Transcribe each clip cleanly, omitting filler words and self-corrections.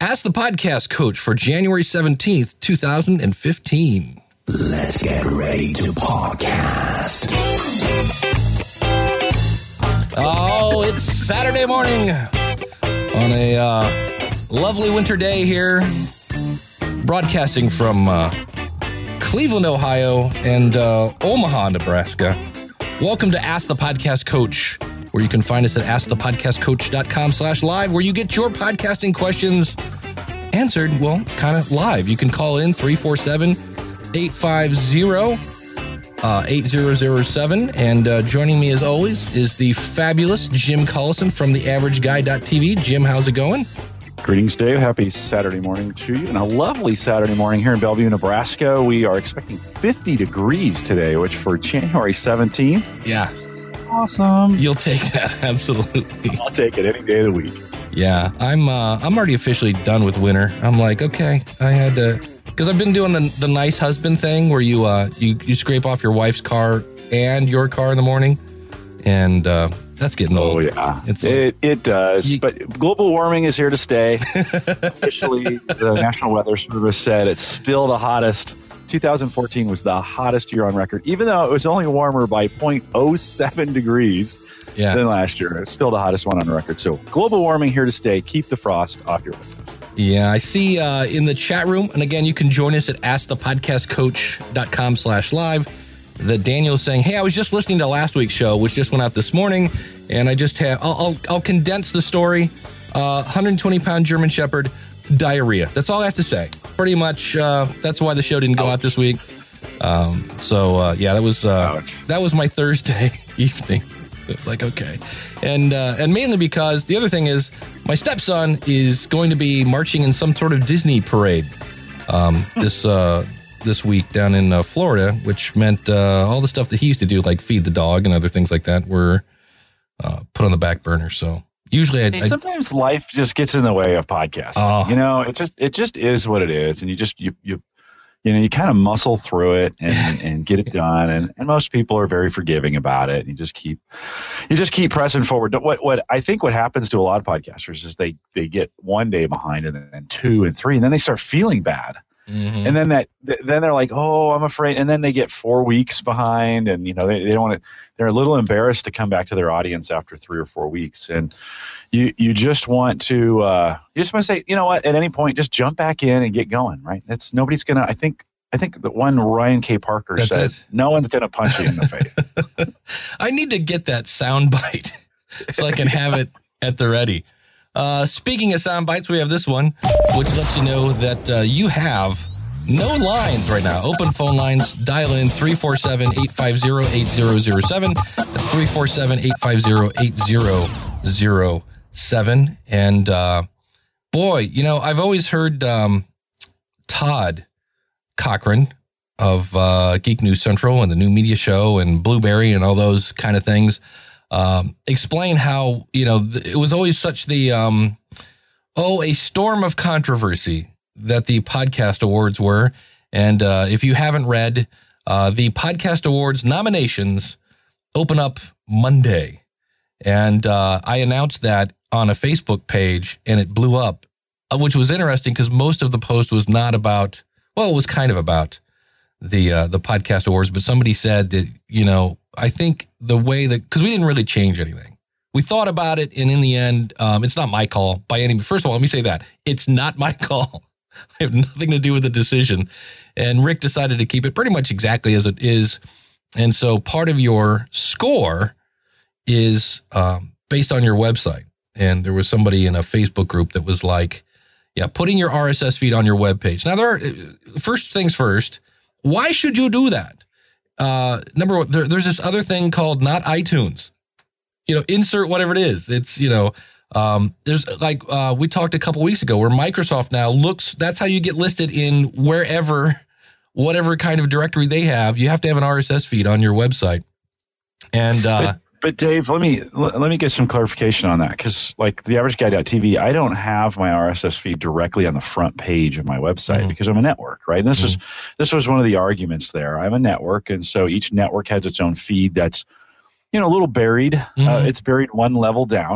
Ask the Podcast Coach for January 17th, 2015. Let's get ready to podcast. Oh, it's Saturday morning on a lovely winter day here, broadcasting from Cleveland, Ohio, and Omaha, Nebraska. Welcome to Ask the Podcast Coach, where you can find us at askthepodcastcoach.com/live, where you get your podcasting questions answered, well, kind of live. You can call in 347-850-8007. And joining me as always is the fabulous Jim Collison from theaverageguy.tv. Jim, how's it going? Greetings, Dave. Happy Saturday morning to you. And a lovely Saturday morning here in Bellevue, Nebraska. We are expecting 50 degrees today, which for January 17th. Yeah. Awesome. You'll take that. Absolutely. I'll take it any day of the week. Yeah. I'm already officially done with winter. I'm like, okay, I had to, because I've been doing the nice husband thing where you scrape off your wife's car and your car in the morning. And, that's getting old. Oh, yeah. It does. But global warming is here to stay. Officially, the National Weather Service said it's still the hottest. 2014 was the hottest year on record, even though it was only warmer by 0.07 degrees than last year. It's still the hottest one on record. So global warming here to stay. Keep the frost off your windows. Yeah, I see in the chat room, and again, you can join us at askthepodcastcoach.com/live. That Daniel's saying, hey, I was just listening to last week's show, which just went out this morning, and I just have, I'll condense the story. 120-pound German Shepherd, diarrhea. That's all I have to say. Pretty much, that's why the show didn't go out this week. That was my Thursday evening. It's like, okay. And mainly because the other thing is my stepson is going to be marching in some sort of Disney parade this week down in Florida, which meant all the stuff that he used to do, like feed the dog and other things like that, were put on the back burner. So usually sometimes life just gets in the way of podcasting. It just is what it is. And you kind of muscle through it and get it done. And most people are very forgiving about it. You just keep pressing forward. What I think what happens to a lot of podcasters is they get one day behind and then 2 and 3, and then they start feeling bad. Mm-hmm. And then they're like, oh, I'm afraid. And then they get 4 weeks behind, and they don't want to. They're a little embarrassed to come back to their audience after 3 or 4 weeks. And you just want to say, you know what? At any point, just jump back in and get going. Right? Nobody's gonna. I think the one Ryan K. Parker said, no one's gonna punch you in the face. I need to get that sound bite so I can have it at the ready. Speaking of sound bites, we have this one, which lets you know that you have no lines right now. Open phone lines, dial in 347-850-8007. That's 347-850-8007. And boy, I've always heard Todd Cochran of Geek News Central and the New Media Show and Blueberry and all those kind of things explain how, it was always such a storm of controversy that the Podcast Awards were. And if you haven't read, the Podcast Awards nominations open up Monday. And I announced that on a Facebook page, and it blew up, which was interesting because most of the post was not about, well, it was kind of about the Podcast Awards, but somebody said that, I think the way that, because we didn't really change anything. We thought about it, and in the end, it's not my call by any. First of all, let me say that it's not my call. I have nothing to do with the decision. And Rick decided to keep it pretty much exactly as it is. And so part of your score is based on your website. And there was somebody in a Facebook group that was like, yeah, putting your RSS feed on your webpage. Now, first things first, why should you do that? Number one, there's this other thing called not iTunes. Insert whatever it is. It's, there's like, we talked a couple weeks ago where Microsoft now that's how you get listed in whatever kind of directory they have. You have to have an RSS feed on your website. And, But Dave, let me get some clarification on that, because like theaverageguy.tv, I don't have my RSS feed directly on the front page of my website because I'm a network, right? And this was one of the arguments there. I'm a network, and so each network has its own feed that's a little buried. It's buried one level down,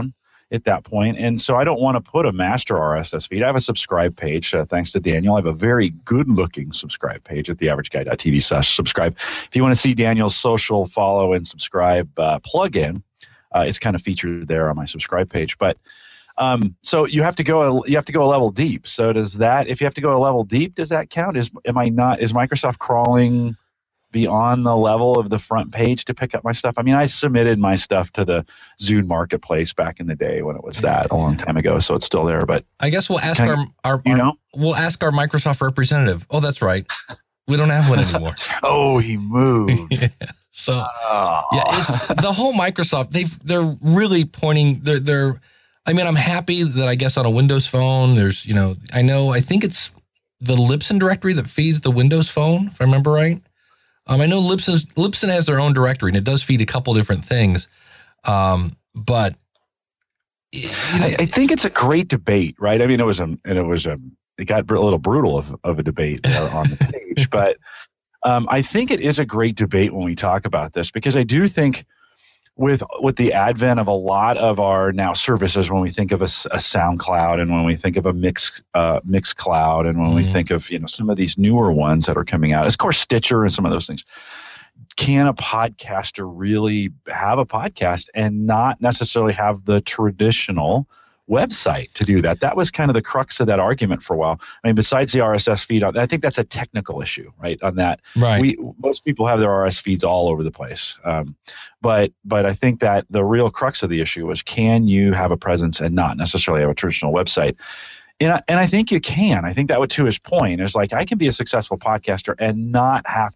at that point. And so I don't want to put a master RSS feed. I have a subscribe page, thanks to Daniel. I have a very good-looking subscribe page at theaverageguy.tv/subscribe. If you want to see Daniel's social follow and subscribe plugin, it's kind of featured there on my subscribe page. But so you have to go a level deep. So does that, if you have to go a level deep, does that count? Is Microsoft crawling beyond the level of the front page to pick up my stuff? I mean, I submitted my stuff to the Zune Marketplace back in the day when it was that, a long time ago, so it's still there. But I guess we'll ask we'll ask our Microsoft representative. Oh, that's right. We don't have one anymore. Oh, he moved. Yeah. So yeah, it's the whole Microsoft. They're really pointing. They're. I mean, I'm happy that I guess on a Windows phone, there's I think it's the Libsyn directory that feeds the Windows phone, if I remember right. I know Libsyn has their own directory, and it does feed a couple different things. But I think it's a great debate, right? I mean, it got a little brutal of a debate on the page, but I think it is a great debate when we talk about this, because I do think with the advent of a lot of our now services, when we think of a SoundCloud, and when we think of a Mixcloud, and when we think of some of these newer ones that are coming out, of course Stitcher and some of those things, can a podcaster really have a podcast and not necessarily have the traditional website to do that? That was kind of the crux of that argument for a while. I mean, besides the RSS feed, I think that's a technical issue, right? On that, right? Most people have their RSS feeds all over the place, but I think that the real crux of the issue was, can you have a presence and not necessarily have a traditional website? And I think you can. I think that would, to his point, is like, I can be a successful podcaster and not have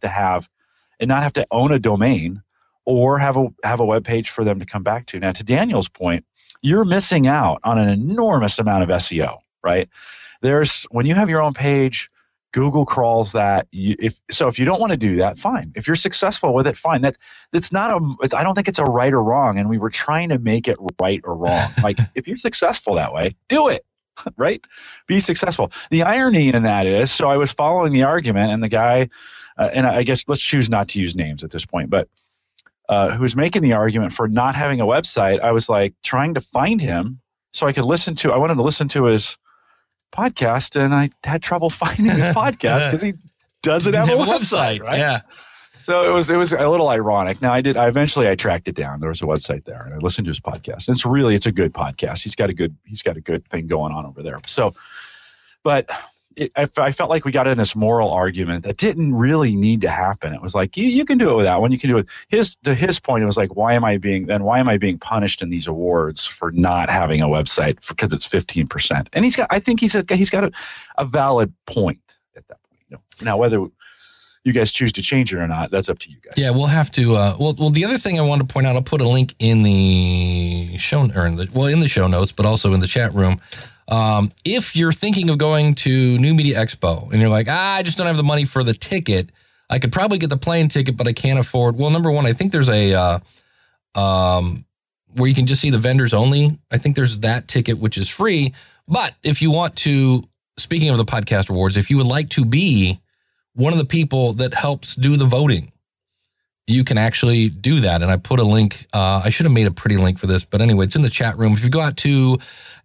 to own a domain or have a web page for them to come back to. Now, to Daniel's point, you're missing out on an enormous amount of SEO, right? When you have your own page, Google crawls that. If you don't want to do that, fine. If you're successful with it, fine. I don't think it's a right or wrong, and we were trying to make it right or wrong. Like, if you're successful that way, do it, right? Be successful. The irony in that is, so I was following the argument, and the guy, and I guess let's choose not to use names at this point, but who was making the argument for not having a website, I was like trying to find him so I wanted to listen to his podcast, and I had trouble finding his podcast because he doesn't have a website, right? Yeah. So it was a little ironic. Now I tracked it down. There was a website there, and I listened to his podcast. And it's a good podcast. He's got a good thing going on over there. So, but I felt like we got in this moral argument that didn't really need to happen. It was like, you can do it with that one. You can do it. To his point, it was like, why am I being punished in these awards for not having a website because it's 15%? And I think he's got a valid point at that point. Now, whether you guys choose to change it or not, that's up to you guys. Yeah, we'll have to. Well, the other thing I wanted to point out, I'll put a link in the show notes, but also in the chat room. If you're thinking of going to New Media Expo and you're like, I just don't have the money for the ticket, I could probably get the plane ticket, but I can't afford. Well, number one, I think there's a where you can just see the vendors only. I think there's that ticket, which is free. But if you want to, speaking of the podcast awards, if you would like to be one of the people that helps do the voting, you can actually do that. And I put a link. I should have made a pretty link for this, but anyway, it's in the chat room. If you go out to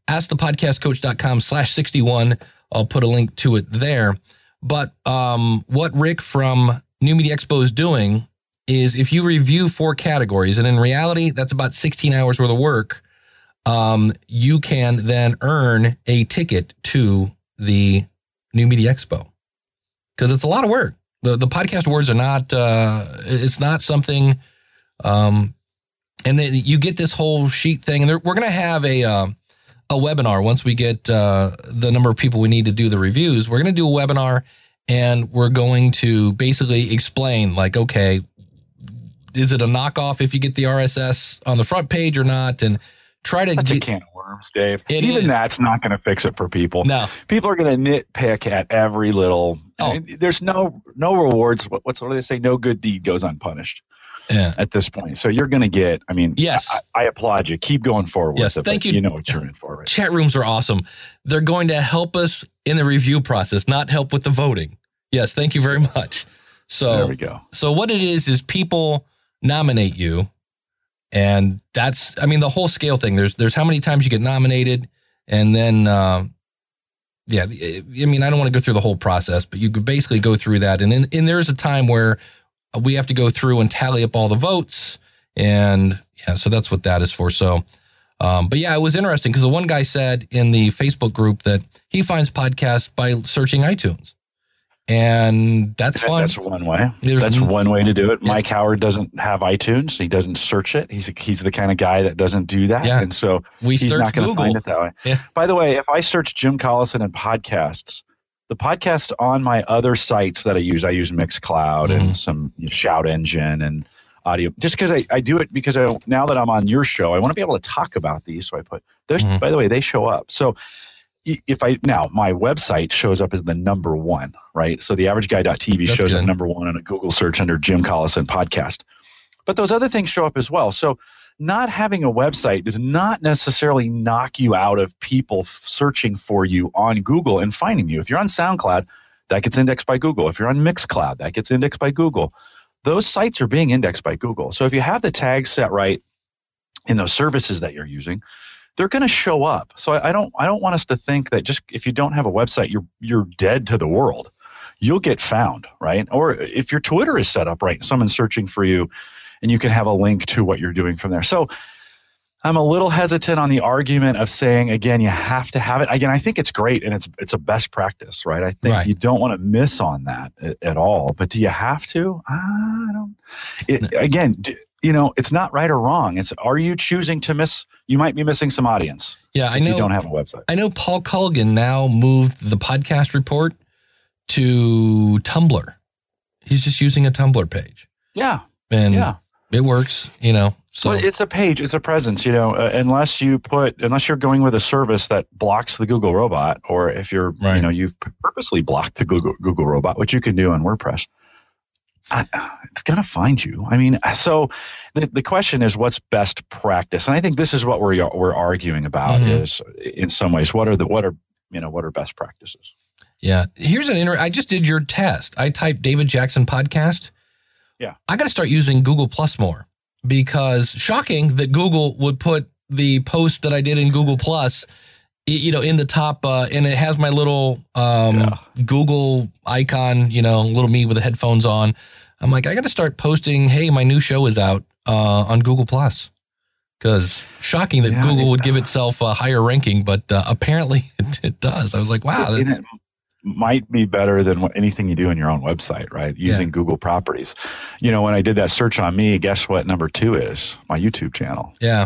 askthepodcastcoach.com/61, I'll put a link to it there. But what Rick from New Media Expo is doing is, if you review 4 categories, and in reality, that's about 16 hours worth of work, you can then earn a ticket to the New Media Expo, because it's a lot of work. The podcast awards are not, it's not something, and then you get this whole sheet thing, and we're going to have a webinar once we get the number of people we need to do the reviews. We're going to do a webinar, and we're going to basically explain, like, okay, is it a knockoff if you get the RSS on the front page or not? And try to get a can of worms, Dave. Even that's not going to fix it for people. No, people are going to nitpick at every little. I mean, there's no rewards. What do they say? No good deed goes unpunished. Yeah. At this point. So you're going to get, I mean, yes, I applaud you. Keep going forward. Yes, with it, thank you. You know what you're in for. Right? Chat rooms are awesome. They're going to help us in the review process, not help with the voting. Yes, thank you very much. So there we go. So what it is people nominate you, And that's, I mean, the whole scale thing. There's how many times you get nominated, and then, yeah, I mean, I don't want to go through the whole process, but you could basically go through that. And then there's a time where we have to go through and tally up all the votes. And yeah, so that's what that is for. So, but yeah, it was interesting because the one guy said in the Facebook group that he finds podcasts by searching iTunes. And that's fine. That's one way. That's one way to do it. Yeah. Mike Howard doesn't have iTunes. He doesn't search it. He's the kind of guy that doesn't do that. Yeah. And so he's not going to find it that way. Yeah. By the way, if I search Jim Collison and podcasts, the podcasts on my other sites that I use Mixcloud and some Shout Engine and audio, just because I do it because now that I'm on your show, I want to be able to talk about these. So I put those, by the way, they show up. So now my website shows up as the number one, right? So the averageguy.tv shows up number one on a Google search under Jim Collison podcast. But those other things show up as well. So not having a website does not necessarily knock you out of people searching for you on Google and finding you. If you're on SoundCloud, that gets indexed by Google. If you're on Mixcloud, that gets indexed by Google. Those sites are being indexed by Google. So if you have the tags set right in those services that you're using, they're going to show up. So I don't want us to think that just if you don't have a website, you're dead to the world. You'll get found, right? Or if your Twitter is set up right, someone's searching for you, and you can have a link to what you're doing from there. So I'm a little hesitant on the argument of saying, again, you have to have it. Again, I think it's great, and it's a best practice, right? I think you don't want to miss on that at all. But do you have to? I don't. Again, it's not right or wrong. Are you choosing to miss? You might be missing some audience. Yeah, I know. You don't have a website. I know Paul Culligan now moved the podcast report to Tumblr. He's just using a Tumblr page. Yeah. And it works, So well, it's a page, it's a presence, unless you're going with a service that blocks the Google robot, or if you're, you've purposely blocked the Google robot, which you can do on WordPress. It's going to find you. I mean, so the question is, what's best practice? And I think this is what we're arguing about is, in some ways, what are best practices? Yeah. Here's I just did your test. I typed David Jackson podcast. Yeah. I got to start using Google Plus more, because shocking that Google would put the post that I did in Google Plus, in the top, and it has my little Google icon, little me with the headphones on. I'm like, I got to start posting, hey, my new show is out on Google Plus, because shocking that Google would give itself a higher ranking, but apparently it does. I was like, wow. It might be better than anything you do on your own website, right? Using Google properties. When I did that search on me, guess what number 2 is? My YouTube channel. Yeah.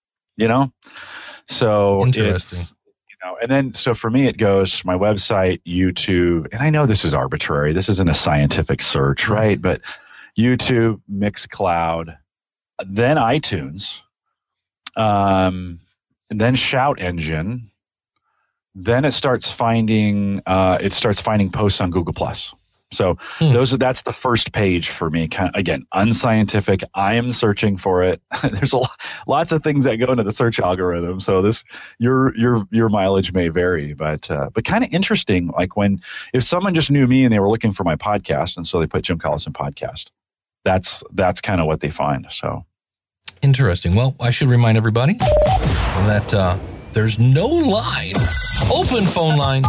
So interesting. It's, and then, so for me, it goes my website, YouTube, and I know this is arbitrary. This isn't a scientific search, right? But YouTube, Mixcloud, then iTunes, and then Shout Engine. Then it starts finding posts on Google Plus. So that's the first page for me. Kind of, again, unscientific. I am searching for it. There's lots of things that go into the search algorithm. So your mileage may vary, but kind of interesting. Like if someone just knew me and they were looking for my podcast, and so they put Jim Collison podcast, that's kind of what they find. So interesting. Well, I should remind everybody that there's no line. Open phone lines,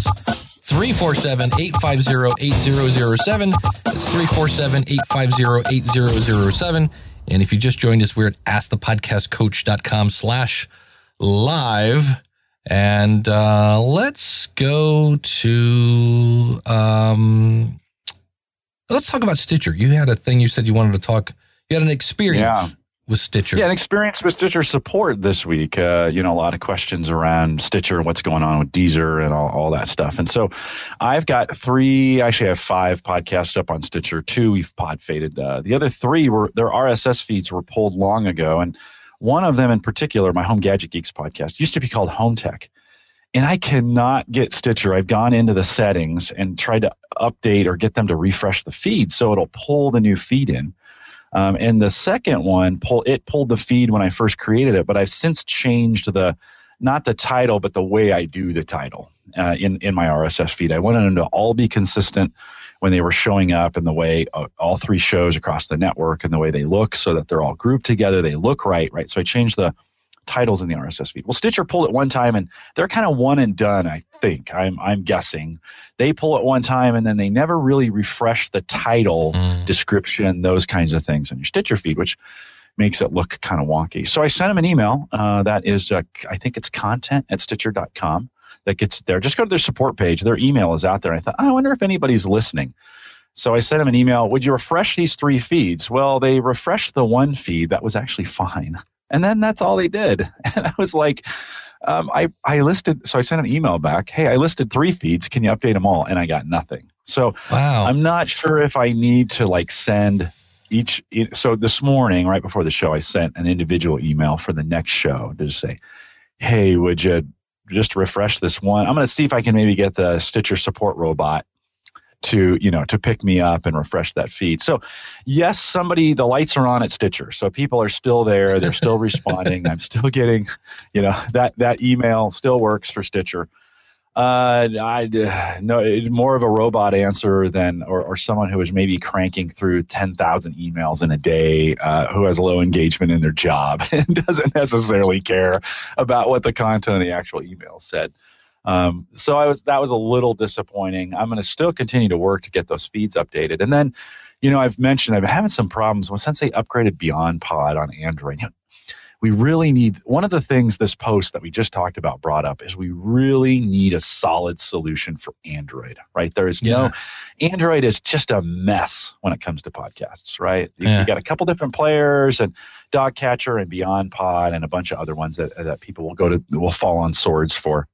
347-850-8007. It's 347-850-8007. And if you just joined us, we're at askthepodcastcoach.com/live. And let's go to, let's talk about Stitcher. You had a thing you said you wanted to talk. You had an experience with Stitcher. Yeah, an experience with Stitcher support this week. A lot of questions around Stitcher and what's going on with Deezer and all that stuff. And so I've got I have 5 podcasts up on Stitcher. 2 we've pod faded. The other 3 their RSS feeds were pulled long ago. And one of them in particular, my Home Gadget Geeks podcast, used to be called Home Tech. And I cannot get Stitcher. I've gone into the settings and tried to update or get them to refresh the feed so it'll pull the new feed in. And the second one, pulled the feed when I first created it, but I've since changed not the title, but the way I do the title in my RSS feed. I wanted them to all be consistent when they were showing up and the way all three shows across the network and the way they look so that they're all grouped together, they look right. So I changed the titles in the RSS feed. Well, Stitcher pulled it one time and they're kind of one and done, I think. I'm guessing. They pull it one time and then they never really refresh the title, description, those kinds of things in your Stitcher feed, which makes it look kind of wonky. So I sent them an email that is, I think it's content@stitcher.com. That gets there. Just go to their support page. Their email is out there. I thought, I wonder if anybody's listening. So I sent them an email. Would you refresh these 3 feeds? Well, they refreshed the one feed. That was actually fine. And then that's all they did. And I was like, I listed. So I sent an email back. Hey, I listed 3 feeds. Can you update them all? And I got nothing. So wow. I'm not sure if I need to send each. So this morning, right before the show, I sent an individual email for the next show to just say, hey, would you just refresh this one? I'm going to see if I can maybe get the Stitcher support robot to pick me up and refresh that feed. So yes, the lights are on at Stitcher. So people are still there. They're still responding. I'm still getting, that email still works for Stitcher. It's more of a robot answer than, or someone who is maybe cranking through 10,000 emails in a day, who has low engagement in their job and doesn't necessarily care about what the content of the actual email said. So that was a little disappointing. I'm going to still continue to work to get those feeds updated. And then, I've mentioned I've been having some problems since they upgraded Beyond Pod on Android. We really need, one of the things this post that we just talked about brought up is we really need a solid solution for Android, right? Android is just a mess when it comes to podcasts, right? You got a couple different players and Dogcatcher and Beyond Pod and a bunch of other ones that people will fall on swords for.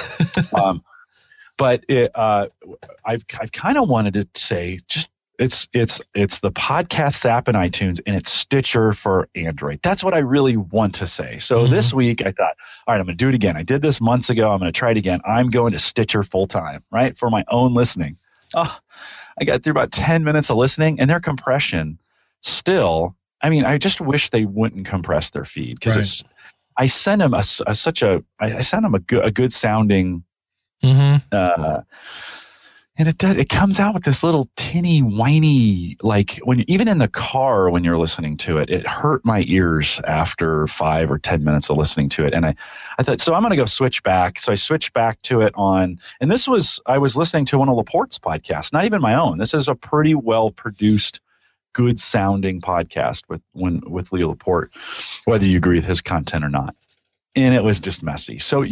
But I've kind of wanted to say just it's the podcast app in iTunes and it's Stitcher for Android. That's what I really want to say. So this week I thought, all right, I'm going to do it again. I did this months ago. I'm going to try it again. I'm going to Stitcher full time, right, for my own listening. Oh, I got through about 10 minutes of listening and their compression still. I mean, I just wish they wouldn't compress their feed because I sent them I sent them a good sounding, and it comes out with this little tinny, whiny, even in the car when you're listening to it, it hurt my ears after 5 or 10 minutes of listening to it. And I thought, so I'm going to go switch back. So I switched back to it and I was listening to one of Laporte's podcasts, not even my own. This is a pretty well produced, good sounding podcast with Leo Laporte, whether you agree with his content or not. And it was just messy. So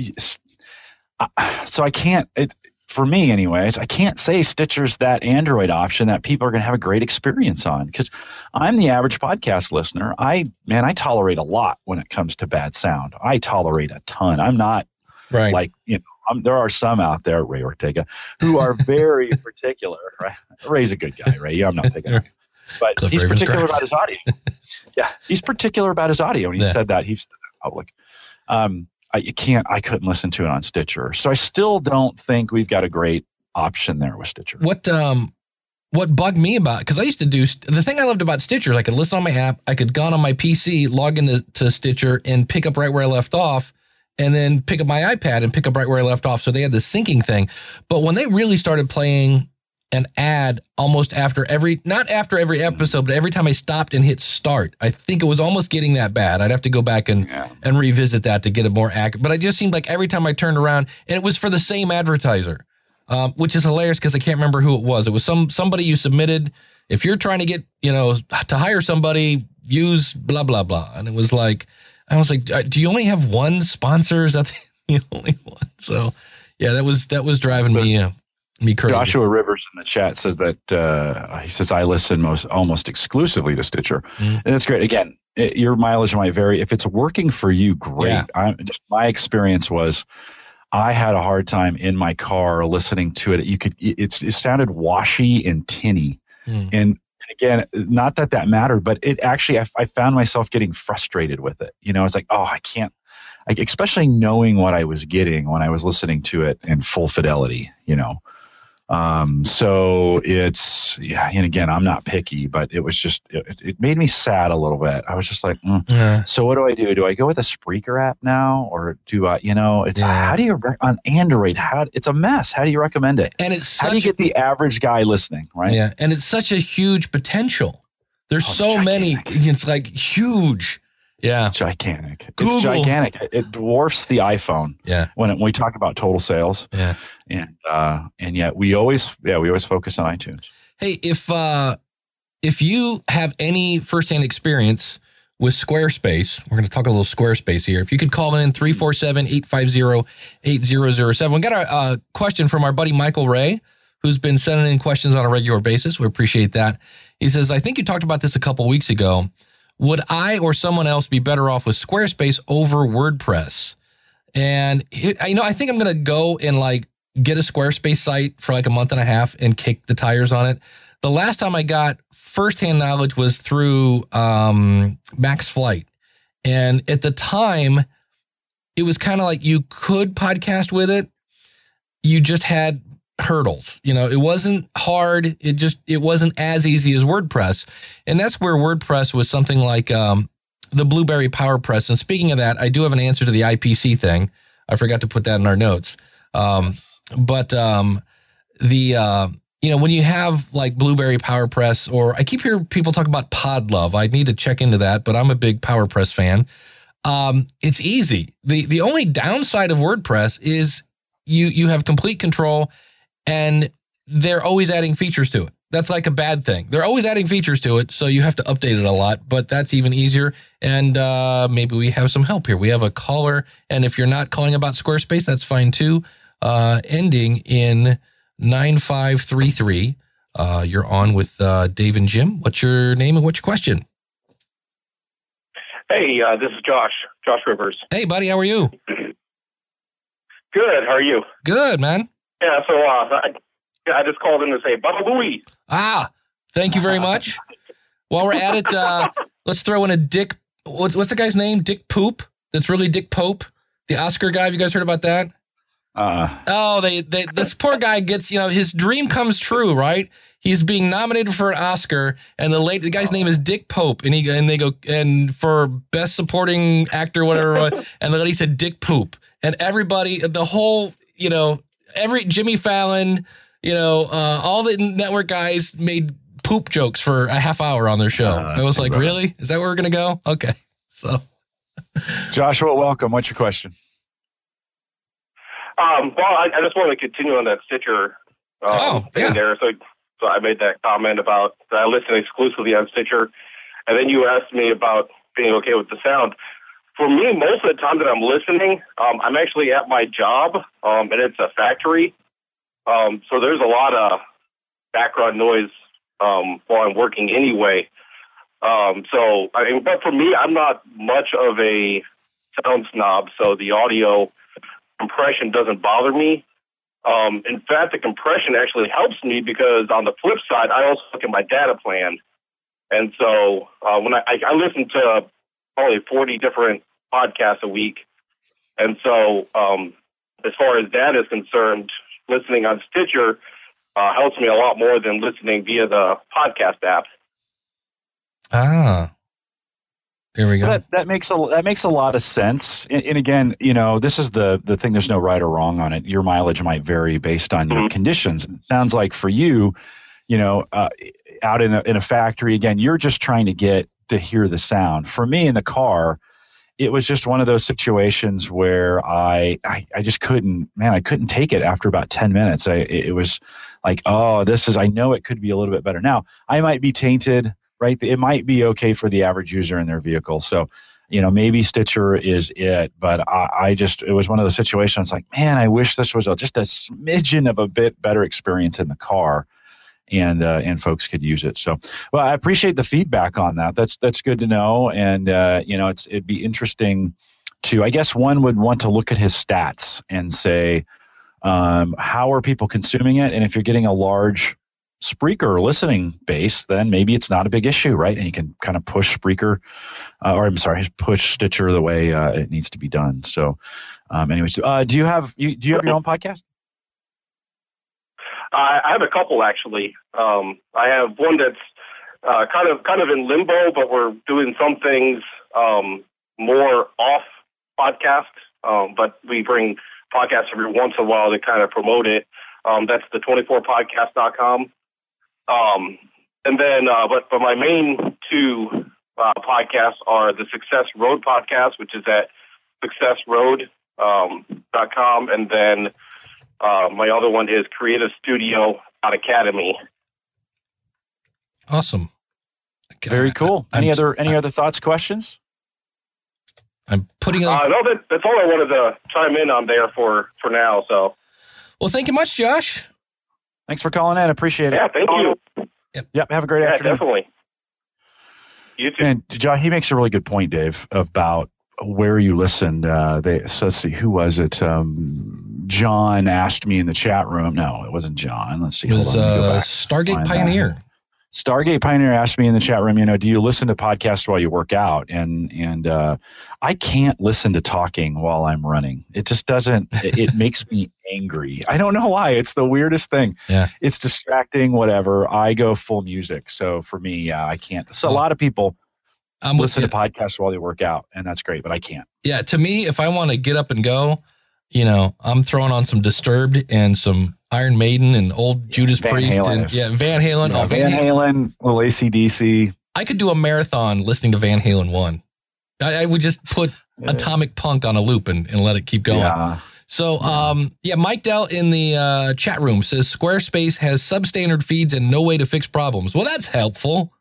I can't, for me anyways, I can't say Stitcher's that Android option that people are going to have a great experience on because I'm the average podcast listener. I tolerate a lot when it comes to bad sound. I tolerate a ton. I'm not there are some out there, Ray Ortega, who are very particular, right? Ray's a good guy, Ray. Yeah, I'm not picking on him. But Cliff he's Ravenscraft. particular about his audio. Yeah, he's particular about his audio. And he said that he's public. I couldn't listen to it on Stitcher. So I still don't think we've got a great option there with Stitcher. What bugged me about, because I used to do, the thing I loved about Stitcher is I could listen on my app, I could go on my PC, log into Stitcher and pick up right where I left off, and then pick up my iPad and pick up right where I left off. So they had the syncing thing. But when they really started playing an ad almost not after every episode, but every time I stopped and hit start, I think it was almost getting that bad. I'd have to go back and revisit that to get it more accurate. But it just seemed like every time I turned around, and it was for the same advertiser, which is hilarious because I can't remember who it was. It was somebody you submitted. If you're trying to get, to hire somebody, use blah, blah, blah. And it was like, I was like, do you only have one sponsor? Is that the only one? So yeah, that was driving me crazy. Joshua Rivers in the chat says that he says I listen almost exclusively to Stitcher, and that's great. Again, your mileage might vary. If it's working for you, great. Yeah. My experience was I had a hard time in my car listening to it. It sounded washy and tinny, and again, not that mattered, but it actually I found myself getting frustrated with it. It's like, oh, I can't. Especially knowing what I was getting when I was listening to it in full fidelity. So it's, and again, I'm not picky, but it was just, it made me sad a little bit. I was just like, So what do I do? Do I go with a Spreaker app now, or do I, how do you, on Android, it's a mess. How do you recommend it? And how do you get the average guy listening, right? Yeah. And it's such a huge potential. There's so many, it's like huge. Yeah. It's gigantic. Google. It's gigantic. It dwarfs the iPhone. Yeah. When we talk about total sales. Yeah. And yet we always focus on iTunes. Hey, if you have any firsthand experience with Squarespace, we're going to talk a little Squarespace here. If you could call in 347-850-8007. We got a question from our buddy Michael Ray, who's been sending in questions on a regular basis. We appreciate that. He says, I think you talked about this a couple weeks ago. Would I or someone else be better off with Squarespace over WordPress? And I think I'm going to go and get a Squarespace site for a month and a half and kick the tires on it. The last time I got firsthand knowledge was through Max Flight. And at the time, it was kind of like you could podcast with it. You just had hurdles. It wasn't hard. It wasn't as easy as WordPress. And that's where WordPress was something like the Blueberry PowerPress. And speaking of that, I do have an answer to the IPC thing. I forgot to put that in our notes. But when you have Blueberry PowerPress, or I keep hearing people talk about Podlove. I need to check into that, but I'm a big PowerPress fan. It's easy. The only downside of WordPress is you have complete control, and they're always adding features to it. That's a bad thing. They're always adding features to it, so you have to update it a lot, but that's even easier. And maybe we have some help here. We have a caller, and if you're not calling about Squarespace, that's fine too. Ending in 9533. You're on with Dave and Jim. What's your name and what's your question? Hey, this is Josh Rivers. Hey, buddy, how are you? Good. How are you? Good, man. Yeah, so I just called in to say Baba Booey. Thank you very much. While we're at it, let's throw in a Dick. What's the guy's name? Dick Poop. That's really Dick Pope, the Oscar guy. Have you guys heard about that? This poor guy gets, his dream comes true, right? He's being nominated for an Oscar, and the guy's name is Dick Pope, and they go for best supporting actor, whatever, and the lady said Dick Poop, and everybody, the whole, every Jimmy Fallon, all the network guys made poop jokes for a half hour on their show. I was like, really? Is that where we're gonna go? Okay, so Joshua, welcome. What's your question? Well, I just want to continue on that Stitcher thing there. So I made that comment about I listen exclusively on Stitcher, and then you asked me about being okay with the sound. For me, most of the time that I'm listening, I'm actually at my job, and it's a factory. So there's a lot of background noise while I'm working anyway. But for me, I'm not much of a sound snob, so the audio compression doesn't bother me. In fact, the compression actually helps me because on the flip side, I also look at my data plan. And so when I listen to probably 40 different podcasts a week. And so as far as that is concerned, listening on Stitcher helps me a lot more than listening via the podcast app. There we go. That makes a lot of sense. And again, this is the thing. There's no right or wrong on it. Your mileage might vary based on your conditions. It sounds like for you, out in a factory, again, you're just trying to get to hear the sound. For me in the car, it was just one of those situations where I just couldn't take it after about 10 minutes. It was like, I know it could be a little bit better. Now, I might be tainted, right? It might be okay for the average user in their vehicle. So, maybe Stitcher is it, but it was one of those situations like, man, I wish this was just a smidgen of a bit better experience in the car. And folks could use it. So, well, I appreciate the feedback on that. That's good to know. And it'd be interesting to, I guess, one would want to look at his stats and say, how are people consuming it? And if you're getting a large Spreaker listening base, then maybe it's not a big issue, right? And you can kind of push push Stitcher the way it needs to be done. So, anyways, do you have your own podcast? I have a couple actually. I have one that's kind of in limbo, but we're doing some things more off podcast. But we bring podcasts every once in a while to kind of promote it. That's the 24podcast.com. And then, but my main two podcasts are the Success Road podcast, which is at successroad.com, and then my other one is Creative Studio Academy. Awesome. Very cool. Any other thoughts, questions? I'm putting no, that's all I wanted to chime in on there for now. So, well, thank you much, Josh. Thanks for calling in. Appreciate it. Yeah, thank you. Yep. Have a great afternoon. Definitely. You too. And Josh, he makes a really good point, Dave, about where you listened. So let's see, who was it? John asked me in the chat room. No, it wasn't John. Let's see. It was Stargate Pioneer. Stargate Pioneer asked me in the chat room, do you listen to podcasts while you work out? And I can't listen to talking while I'm running. It just doesn't, it makes me angry. I don't know why. It's the weirdest thing. Yeah. It's distracting, whatever. I go full music. So for me, I can't. So a lot of people listen to podcasts while they work out, and that's great, but I can't. Yeah. To me, if I want to get up and go, I'm throwing on some Disturbed and some Iron Maiden and old Judas Priest and Van Halen. Yeah, Van Halen, little AC/DC. I could do a marathon listening to Van Halen 1. I would just put Atomic Punk on a loop and let it keep going. Yeah. So, Mike Dell in the chat room says Squarespace has substandard feeds and no way to fix problems. Well, that's helpful.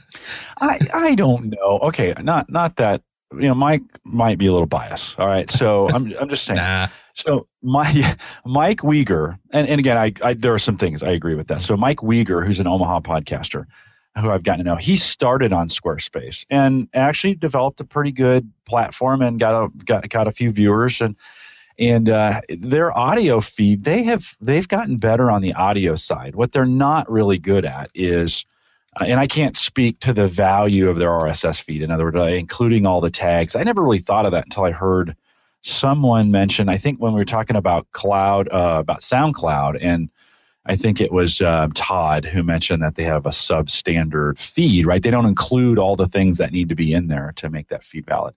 I don't know. Okay, not that. Mike might be a little biased. All right, so I'm just saying. Nah. So Mike Uyghur, and again, I there are some things I agree with that. So Mike Uyghur, who's an Omaha podcaster, who I've gotten to know, he started on Squarespace and actually developed a pretty good platform and got a few viewers and their audio feed. They've gotten better on the audio side. What they're not really good at is. And I can't speak to the value of their RSS feed. In other words, including all the tags. I never really thought of that until I heard someone mention, I think when we were talking about about SoundCloud, and I think it was Todd who mentioned that they have a substandard feed, right? They don't include all the things that need to be in there to make that feed valid.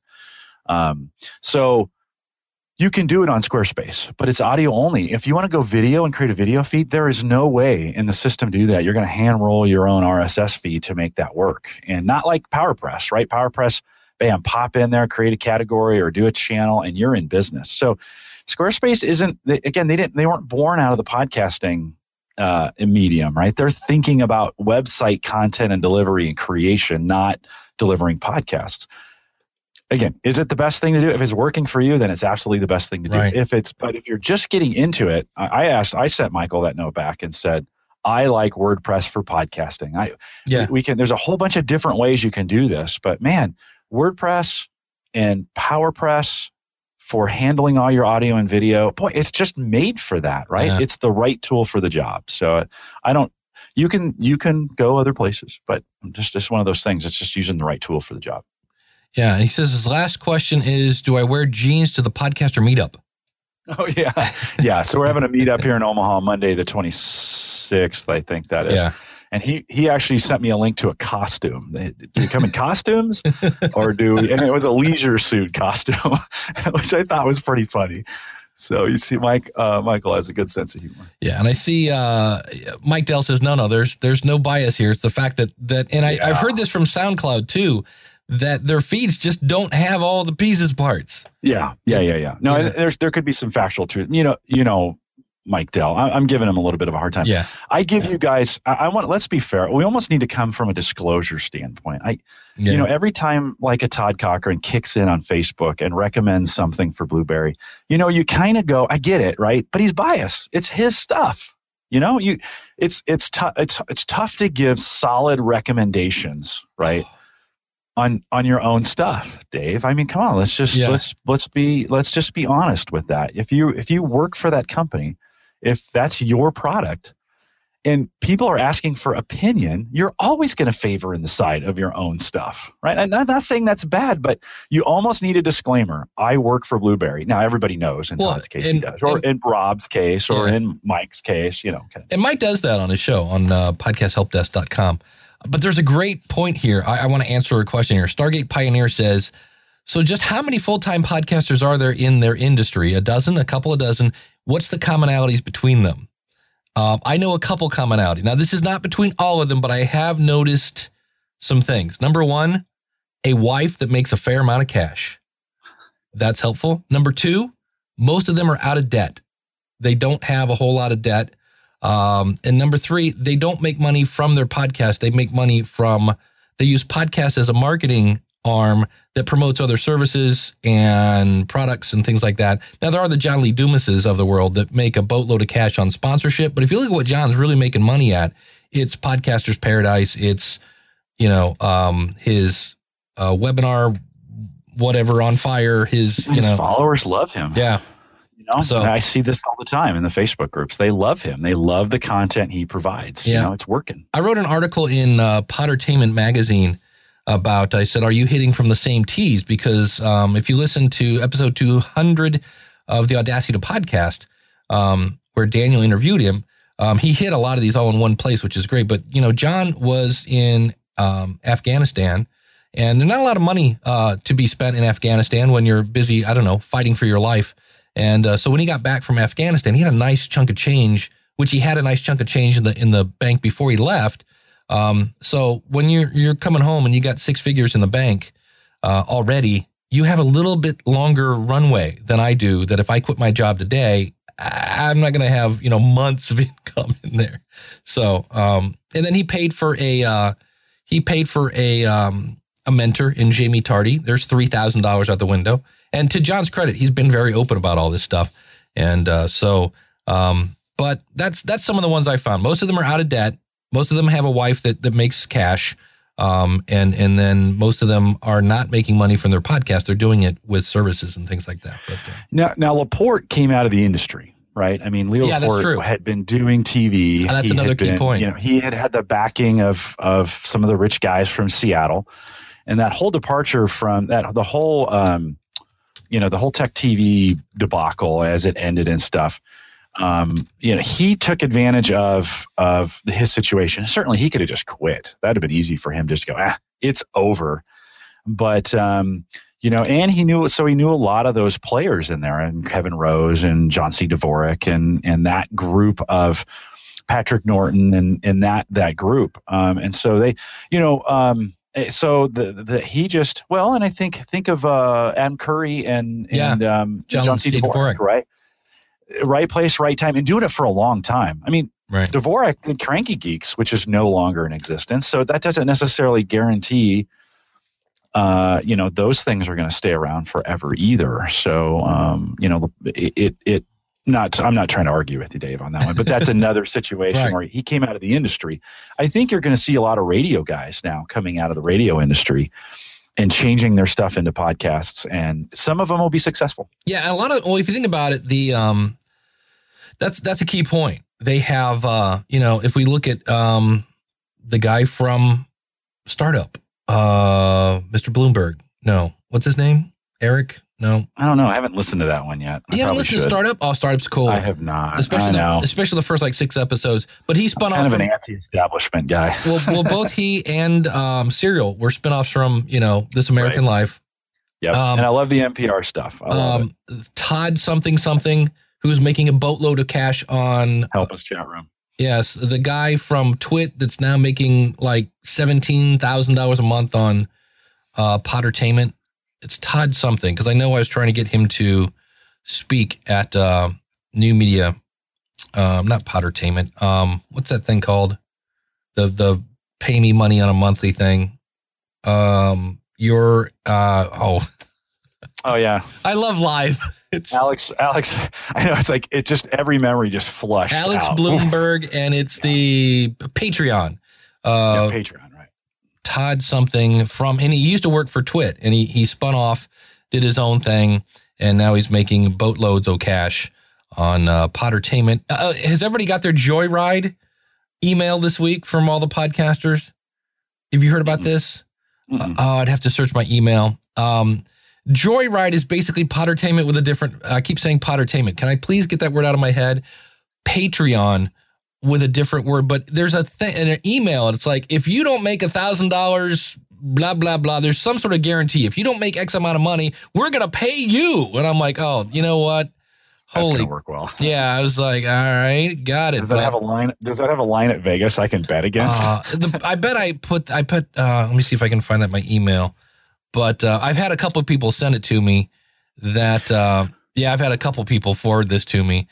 So you can do it on Squarespace, but it's audio only. If you want to go video and create a video feed, there is no way in the system to do that. You're going to hand roll your own RSS feed to make that work. And not like PowerPress, right? PowerPress, bam, pop in there, create a category or do a channel, and you're in business. So Squarespace they weren't born out of the podcasting medium, right? They're thinking about website content and delivery and creation, not delivering podcasts. Again, is it the best thing to do? If it's working for you, then it's absolutely the best thing to do. Right. But if you're just getting into it, I sent Michael that note back and said, I like WordPress for podcasting. There's a whole bunch of different ways you can do this, but man, WordPress and PowerPress for handling all your audio and video, boy, it's just made for that, right? Yeah. It's the right tool for the job. So you can go other places, but just one of those things. It's just using the right tool for the job. Yeah, and he says his last question is, do I wear jeans to the podcaster meetup? Oh, yeah. Yeah, so we're having a meetup here in Omaha Monday the 26th, I think that is. Yeah. And he actually sent me a link to a costume. Do you come in costumes? And it was a leisure suit costume, which I thought was pretty funny. So you see, Michael has a good sense of humor. Yeah, and I see Mike Dell says, no, there's no bias here. It's the fact I've heard this from SoundCloud too, that their feeds just don't have all the pieces parts. Yeah. No, there could be some factual truth. Mike Dell, I'm giving him a little bit of a hard time. Yeah. I give you guys, let's be fair. We almost need to come from a disclosure standpoint. Every time like a Todd Cochran kicks in on Facebook and recommends something for Blueberry, you kind of go, I get it, right? But he's biased. It's his stuff. It's tough to give solid recommendations, right? On your own stuff, Dave. I mean, come on, let's just be honest with that. If you work for that company, if that's your product and people are asking for opinion, you're always going to favor in the side of your own stuff, right? I'm not saying that's bad, but you almost need a disclaimer. I work for Blueberry. Now, everybody knows in Todd's case he does, or in Rob's case, or in Mike's case, you know. And Mike does that on his show on podcasthelpdesk.com. But there's a great point here. I want to answer a question here. Stargate Pioneer says, so just how many full-time podcasters are there in their industry? A dozen, a couple of dozen? What's the commonalities between them? I know a couple commonalities. Now, this is not between all of them, but I have noticed some things. Number one, a wife that makes a fair amount of cash. That's helpful. Number two, most of them are out of debt. They don't have a whole lot of debt. And number three, they don't make money from their podcast. They make money they use podcasts as a marketing arm that promotes other services and products and things like that. Now, there are the John Lee Dumases of the world that make a boatload of cash on sponsorship. But if you look at what John's really making money at, it's Podcaster's Paradise. It's, his webinar, whatever, on fire. His followers love him. Yeah. So I see this all the time in the Facebook groups. They love him. They love the content he provides. Yeah. It's working. I wrote an article in Pottertainment magazine I said, are you hitting from the same tees? Because if you listen to episode 200 of the Audacity to Podcast, where Daniel interviewed him, he hit a lot of these all in one place, which is great. But, John was in Afghanistan, and there's not a lot of money to be spent in Afghanistan when you're busy, fighting for your life. And so when he got back from Afghanistan, he had a nice chunk of change, which he had a nice chunk of change in the bank before he left. So when you're coming home and you got six figures in the bank already, you have a little bit longer runway than I do. That if I quit my job today, I'm not going to have months of income in there. So and then he paid for a mentor in Jamie Tardy. There's $3,000 out the window. And to John's credit, he's been very open about all this stuff. And but that's some of the ones I found. Most of them are out of debt. Most of them have a wife that makes cash. And then most of them are not making money from their podcast. They're doing it with services and things like that. But now Laporte came out of the industry, right? I mean, Leo Laporte had been doing TV. And that's another key point. He had the backing of some of the rich guys from Seattle, and that whole departure from that, the whole tech TV debacle as it ended and stuff. He took advantage of his situation. Certainly he could have just quit. That'd have been easy for him just to go, it's over. But, and he knew a lot of those players in there, and Kevin Rose and John C. Dvorak and that group of Patrick Norton and that group. And so they, so he just, and I think of Adam Curry and John C. Dvorak, right? Right place, right time, and doing it for a long time. I mean, Dvorak did Cranky Geeks, which is no longer in existence. So that doesn't necessarily guarantee, those things are going to stay around forever either. So, I'm not trying to argue with you, Dave, on that one, but that's another situation where he came out of the industry. I think you're going to see a lot of radio guys now coming out of the radio industry and changing their stuff into podcasts, and some of them will be successful. Yeah, and if you think about it, that's a key point. They have, if we look at the guy from Startup, Mr. Bloomberg. No, what's his name? Eric? No, I don't know. I haven't listened to that one yet. You haven't listened to Startup? Oh, Startup's cool. I have not. Especially the first 6 episodes. But he spun off kind of an anti-establishment guy. well, both he and Serial were spinoffs from This American Life. Yeah, and I love the NPR stuff. I love it. Todd something who's making a boatload of cash on Help Us Chat Room. Yes, the guy from Twit that's now making $17,000 a month on Pottertainment. It's Todd something, because I know I was trying to get him to speak at New Media, not Pottertainment. What's that thing called? The pay me money on a monthly thing. Oh yeah. I love live. It's Alex. I know, it's just every memory just flushed Alex out. Bloomberg, and it's the Patreon. Patreon, right? Todd something and he used to work for Twit, and he spun off, did his own thing, and now he's making boatloads of cash on Pottertainment. Has everybody got their Joyride email this week from all the podcasters? Have you heard about this? I'd have to search my email. Joyride is basically Pottertainment with a different, I keep saying Pottertainment. Can I please get that word out of my head? Patreon with a different word, but there's a thing in an email. It's like, if you don't make $1,000, blah, blah, blah, there's some sort of guarantee. If you don't make X amount of money, we're going to pay you. And I'm like, oh, you know what? That's gonna work well. Yeah, I was like, all right, got it. Does that have a line? Does that have a line at Vegas I can bet against? I bet I put. Let me see if I can find that in my email. But I've had a couple of people send it to me. I've had a couple people forward this to me.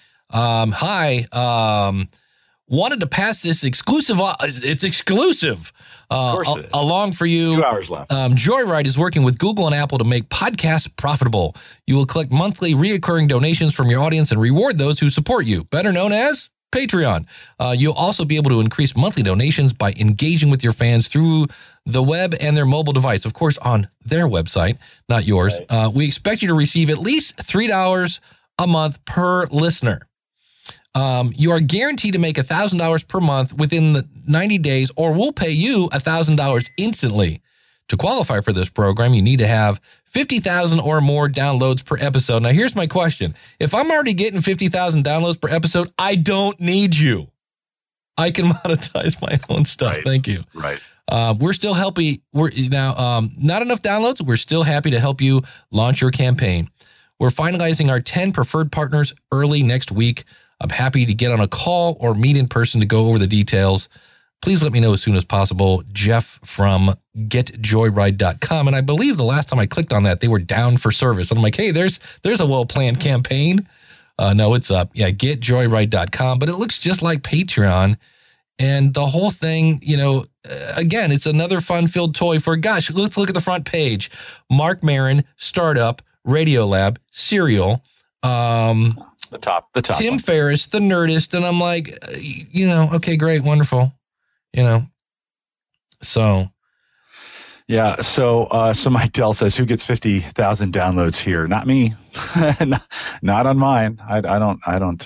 Hi, wanted to pass this exclusive. It's exclusive. Along for you. 2 hours left. Joyride is working with Google and Apple to make podcasts profitable. You will collect monthly reoccurring donations from your audience and reward those who support you, better known as Patreon. You'll also be able to increase monthly donations by engaging with your fans through the web and their mobile device, of course, on their website, not yours. Right. We expect you to receive at least $3 a month per listener. You are guaranteed to make $1,000 per month within the 90 days, or we'll pay you $1,000 instantly. To qualify for this program, you need to have 50,000 or more downloads per episode. Now, here's my question. If I'm already getting 50,000 downloads per episode, I don't need you. I can monetize my own stuff. Right. Thank you. Right. We're still helping. Not enough downloads. We're still happy to help you launch your campaign. We're finalizing our 10 preferred partners early next week. I'm happy to get on a call or meet in person to go over the details. Please let me know as soon as possible. Jeff from getjoyride.com. And I believe the last time I clicked on that, they were down for service. And I'm like, hey, there's a well-planned campaign. No, it's up. Yeah, getjoyride.com. But it looks just like Patreon. And the whole thing, again, it's another fun-filled toy for, gosh, let's look at the front page. Mark Maron, Startup, Radiolab, Serial, The top. Tim Ferriss, The Nerdist. And I'm like, okay, great, wonderful. So. Yeah. So Mike Dell says, who gets 50,000 downloads here? Not me. Not on mine. I don't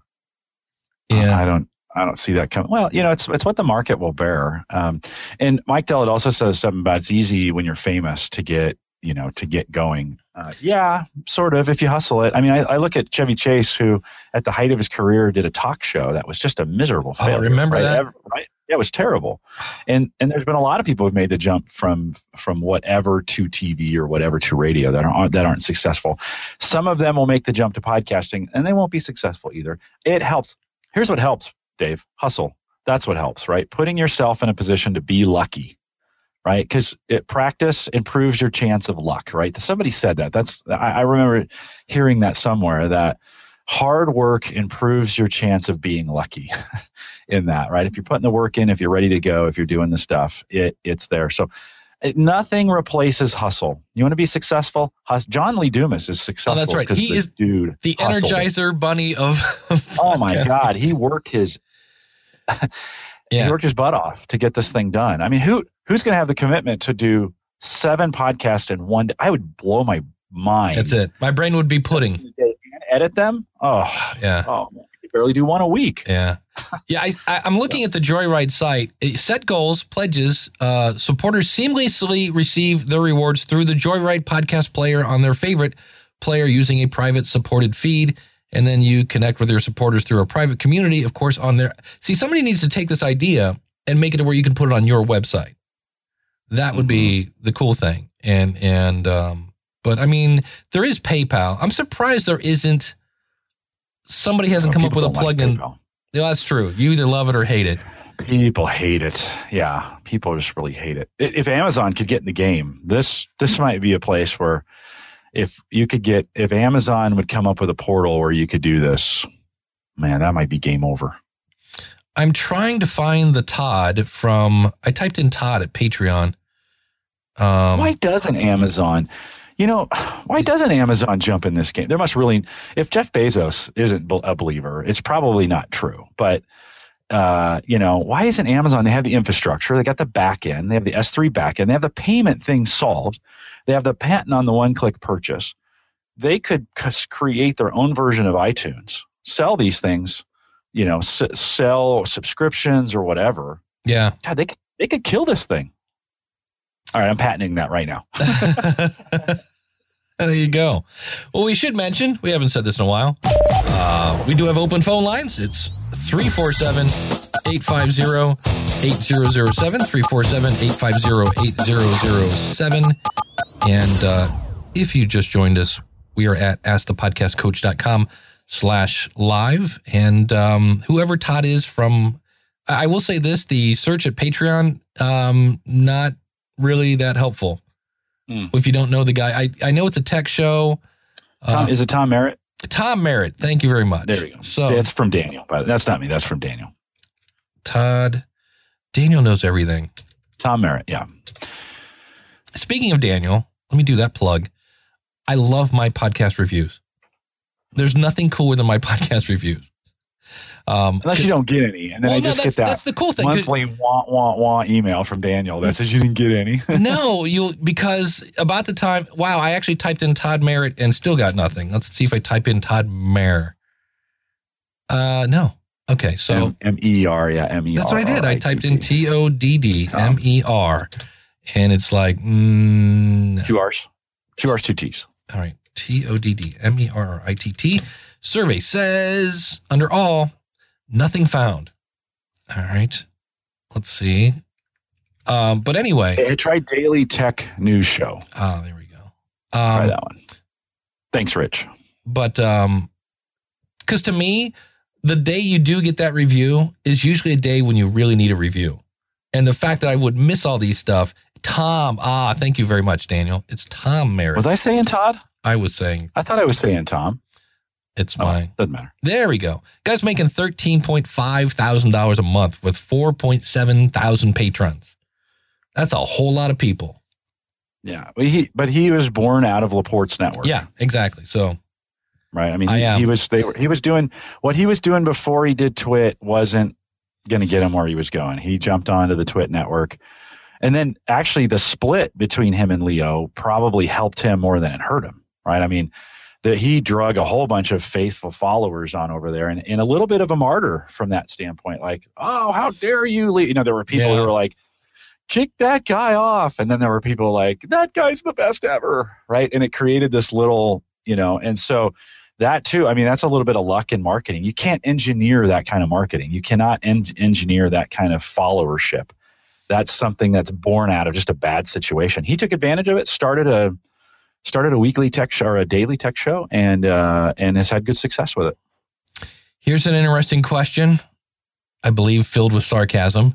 see that coming. Well, it's what the market will bear. And Mike Dell also says something about it's easy when you're famous to get going. Yeah, sort of, if you hustle it. I mean, I look at Chevy Chase, who at the height of his career did a talk show that was just a miserable failure. Oh, remember that? Right? Yeah, it was terrible. And there's been a lot of people who've made the jump from whatever to TV or whatever to radio that aren't successful. Some of them will make the jump to podcasting, and they won't be successful either. It helps. Here's what helps, Dave. Hustle. That's what helps, right? Putting yourself in a position to be lucky. Right, because practice improves your chance of luck. Right, somebody said that. I remember hearing that somewhere, that hard work improves your chance of being lucky. In that, right? If you're putting the work in, if you're ready to go, if you're doing the stuff, it's there. So nothing replaces hustle. You want to be successful? John Lee Dumas is successful. Oh, that's right. He is the Energizer Bunny of. Oh my God, he worked his. He worked his butt off to get this thing done. I mean, who's going to have the commitment to do 7 podcasts in one day? I would blow my mind. That's it. My brain would be pudding. Edit them? Oh, yeah. Oh, you barely do one a week. Yeah. Yeah, I'm looking at the Joyride site. Set goals, pledges. Supporters seamlessly receive their rewards through the Joyride podcast player on their favorite player using a private supported feed. And then you connect with your supporters through a private community, of course, on their. See, somebody needs to take this idea and make it to where you can put it on your website. That would be the cool thing. But I mean, there is PayPal. I'm surprised there isn't. Somebody hasn't come up with a plugin. Like, yeah, that's true. You either love it or hate it. People hate it. Yeah, people just really hate it. If Amazon could get in the game, this might be a place where. If Amazon would come up with a portal where you could do this, man, that might be game over. I'm trying to find the Todd I typed in Todd at Patreon. Why doesn't Amazon jump in this game? There must really, if Jeff Bezos isn't a believer, it's probably not true. But, why isn't Amazon? They have the infrastructure. They got the back end. They have the S3 back end. They have the payment thing solved. They have the patent on the one-click purchase. They could create their own version of iTunes, sell these things sell subscriptions or whatever. Yeah. God, they could kill this thing. All right, I'm patenting that right now. There you go. Well, we should mention, we haven't said this in a while. We do have open phone lines. It's 347-850-8007, 347-850-8007. And if you just joined us, we are at askthepodcastcoach.com/live. And whoever Todd is from, I will say this, the search at Patreon, not really that helpful. If you don't know the guy, I know it's a tech show. Is it Tom Merritt? Tom Merritt. Thank you very much. There we go. So that's from Daniel, but that's not me. That's from Daniel. Todd. Daniel knows everything. Tom Merritt. Yeah. Speaking of Daniel, let me do that plug. I love my podcast reviews. There's nothing cooler than my podcast reviews. Unless you don't get any. And then get that's the cool thing. Monthly wah email from Daniel that says you didn't get any. No, because about the time, wow, I actually typed in Todd Merritt and still got nothing. Let's see if I type in Todd Mer. No. Okay, so. M-E-R, yeah, M-E-R. That's what I did. I typed in T-O-D-D-M-E-R. And it's like. 2 R's. 2 R's, 2 T's. All right. T-O-D-D-M-E-R-I-T-T. Survey says, under all, nothing found. All right. Let's see. But anyway. I tried Daily Tech News Show. Oh, there we go. Try that one. Thanks, Rich. But because to me, the day you do get that review is usually a day when you really need a review. And the fact that I would miss all these stuff, Tom, thank you very much, Daniel. It's Tom Merritt. Was I saying Todd? I was saying. I thought I was saying Tom. It's mine. Doesn't matter. There we go. Guy's making $13,500 a month with 4,700 patrons. That's a whole lot of people. Yeah, but he was born out of Laporte's network. Yeah, exactly. So, right. I mean, he was doing what he was doing before he did Twit wasn't going to get him where he was going. He jumped onto the Twit network, and then actually the split between him and Leo probably helped him more than it hurt him. Right. I mean, that he drug a whole bunch of faithful followers on over there, and a little bit of a martyr from that standpoint. Like, oh, how dare you, Leo? You know, there were people who were like, kick that guy off. And then there were people like, that guy's the best ever. Right. And it created this little, and so that too, I mean, that's a little bit of luck in marketing. You can't engineer that kind of marketing. You cannot engineer that kind of followership. That's something that's born out of just a bad situation. He took advantage of it, started a weekly tech show or a daily tech show, and has had good success with it. Here's an interesting question, I believe filled with sarcasm.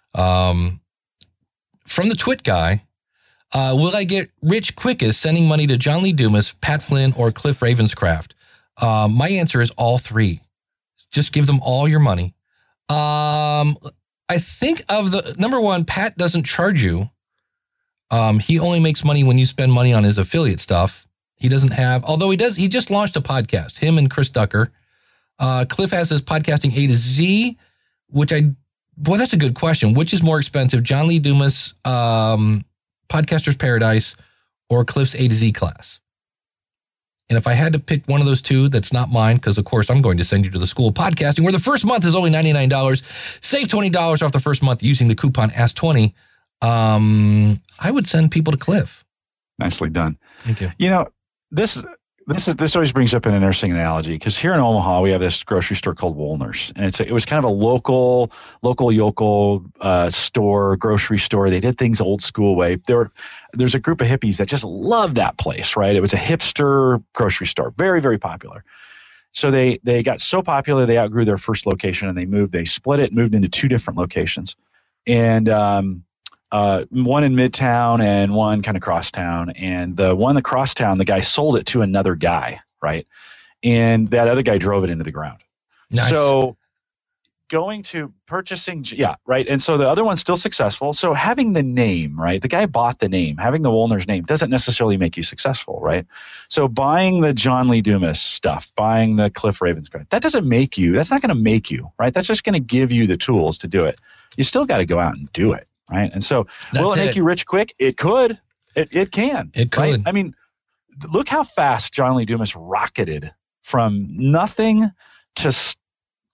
From the Twit guy, will I get rich quickest sending money to John Lee Dumas, Pat Flynn, or Cliff Ravenscraft? My answer is all three. Just give them all your money. I think of the number one, Pat doesn't charge you. He only makes money when you spend money on his affiliate stuff. He doesn't have, although he just launched a podcast, him and Chris Ducker. Cliff has his podcasting A to Z, which that's a good question. Which is more expensive, John Lee Dumas, Podcaster's Paradise, or Cliff's A to Z class? And if I had to pick one of those two, that's not mine, because of course I'm going to send you to the School of Podcasting, where the first month is only $99. Save $20 off the first month using the coupon ASK20. I would send people to Cliff. Nicely done. Thank you. This always brings up an interesting analogy, because here in Omaha we have this grocery store called Woolner's, and it was kind of a local yokel store, grocery store. They did things old school way. There's a group of hippies that just love that place, right? It was a hipster grocery store, very, very popular. So they got so popular they outgrew their first location, and they split it, moved into two different locations, and one in Midtown and one kind of crosstown. And the one in the crosstown, the guy sold it to another guy, right? And that other guy drove it into the ground. Nice. So going to purchasing, yeah, right. And so the other one's still successful. So having the name, right? The guy bought the name. Having the Woolner's name doesn't necessarily make you successful, right? So buying the John Lee Dumas stuff, buying the Cliff Ravenscraft, that's not going to make you, right? That's just going to give you the tools to do it. You still got to go out and do it. Right. And so will it make you rich quick? It could. It can. It could. Right? I mean, look how fast John Lee Dumas rocketed from nothing to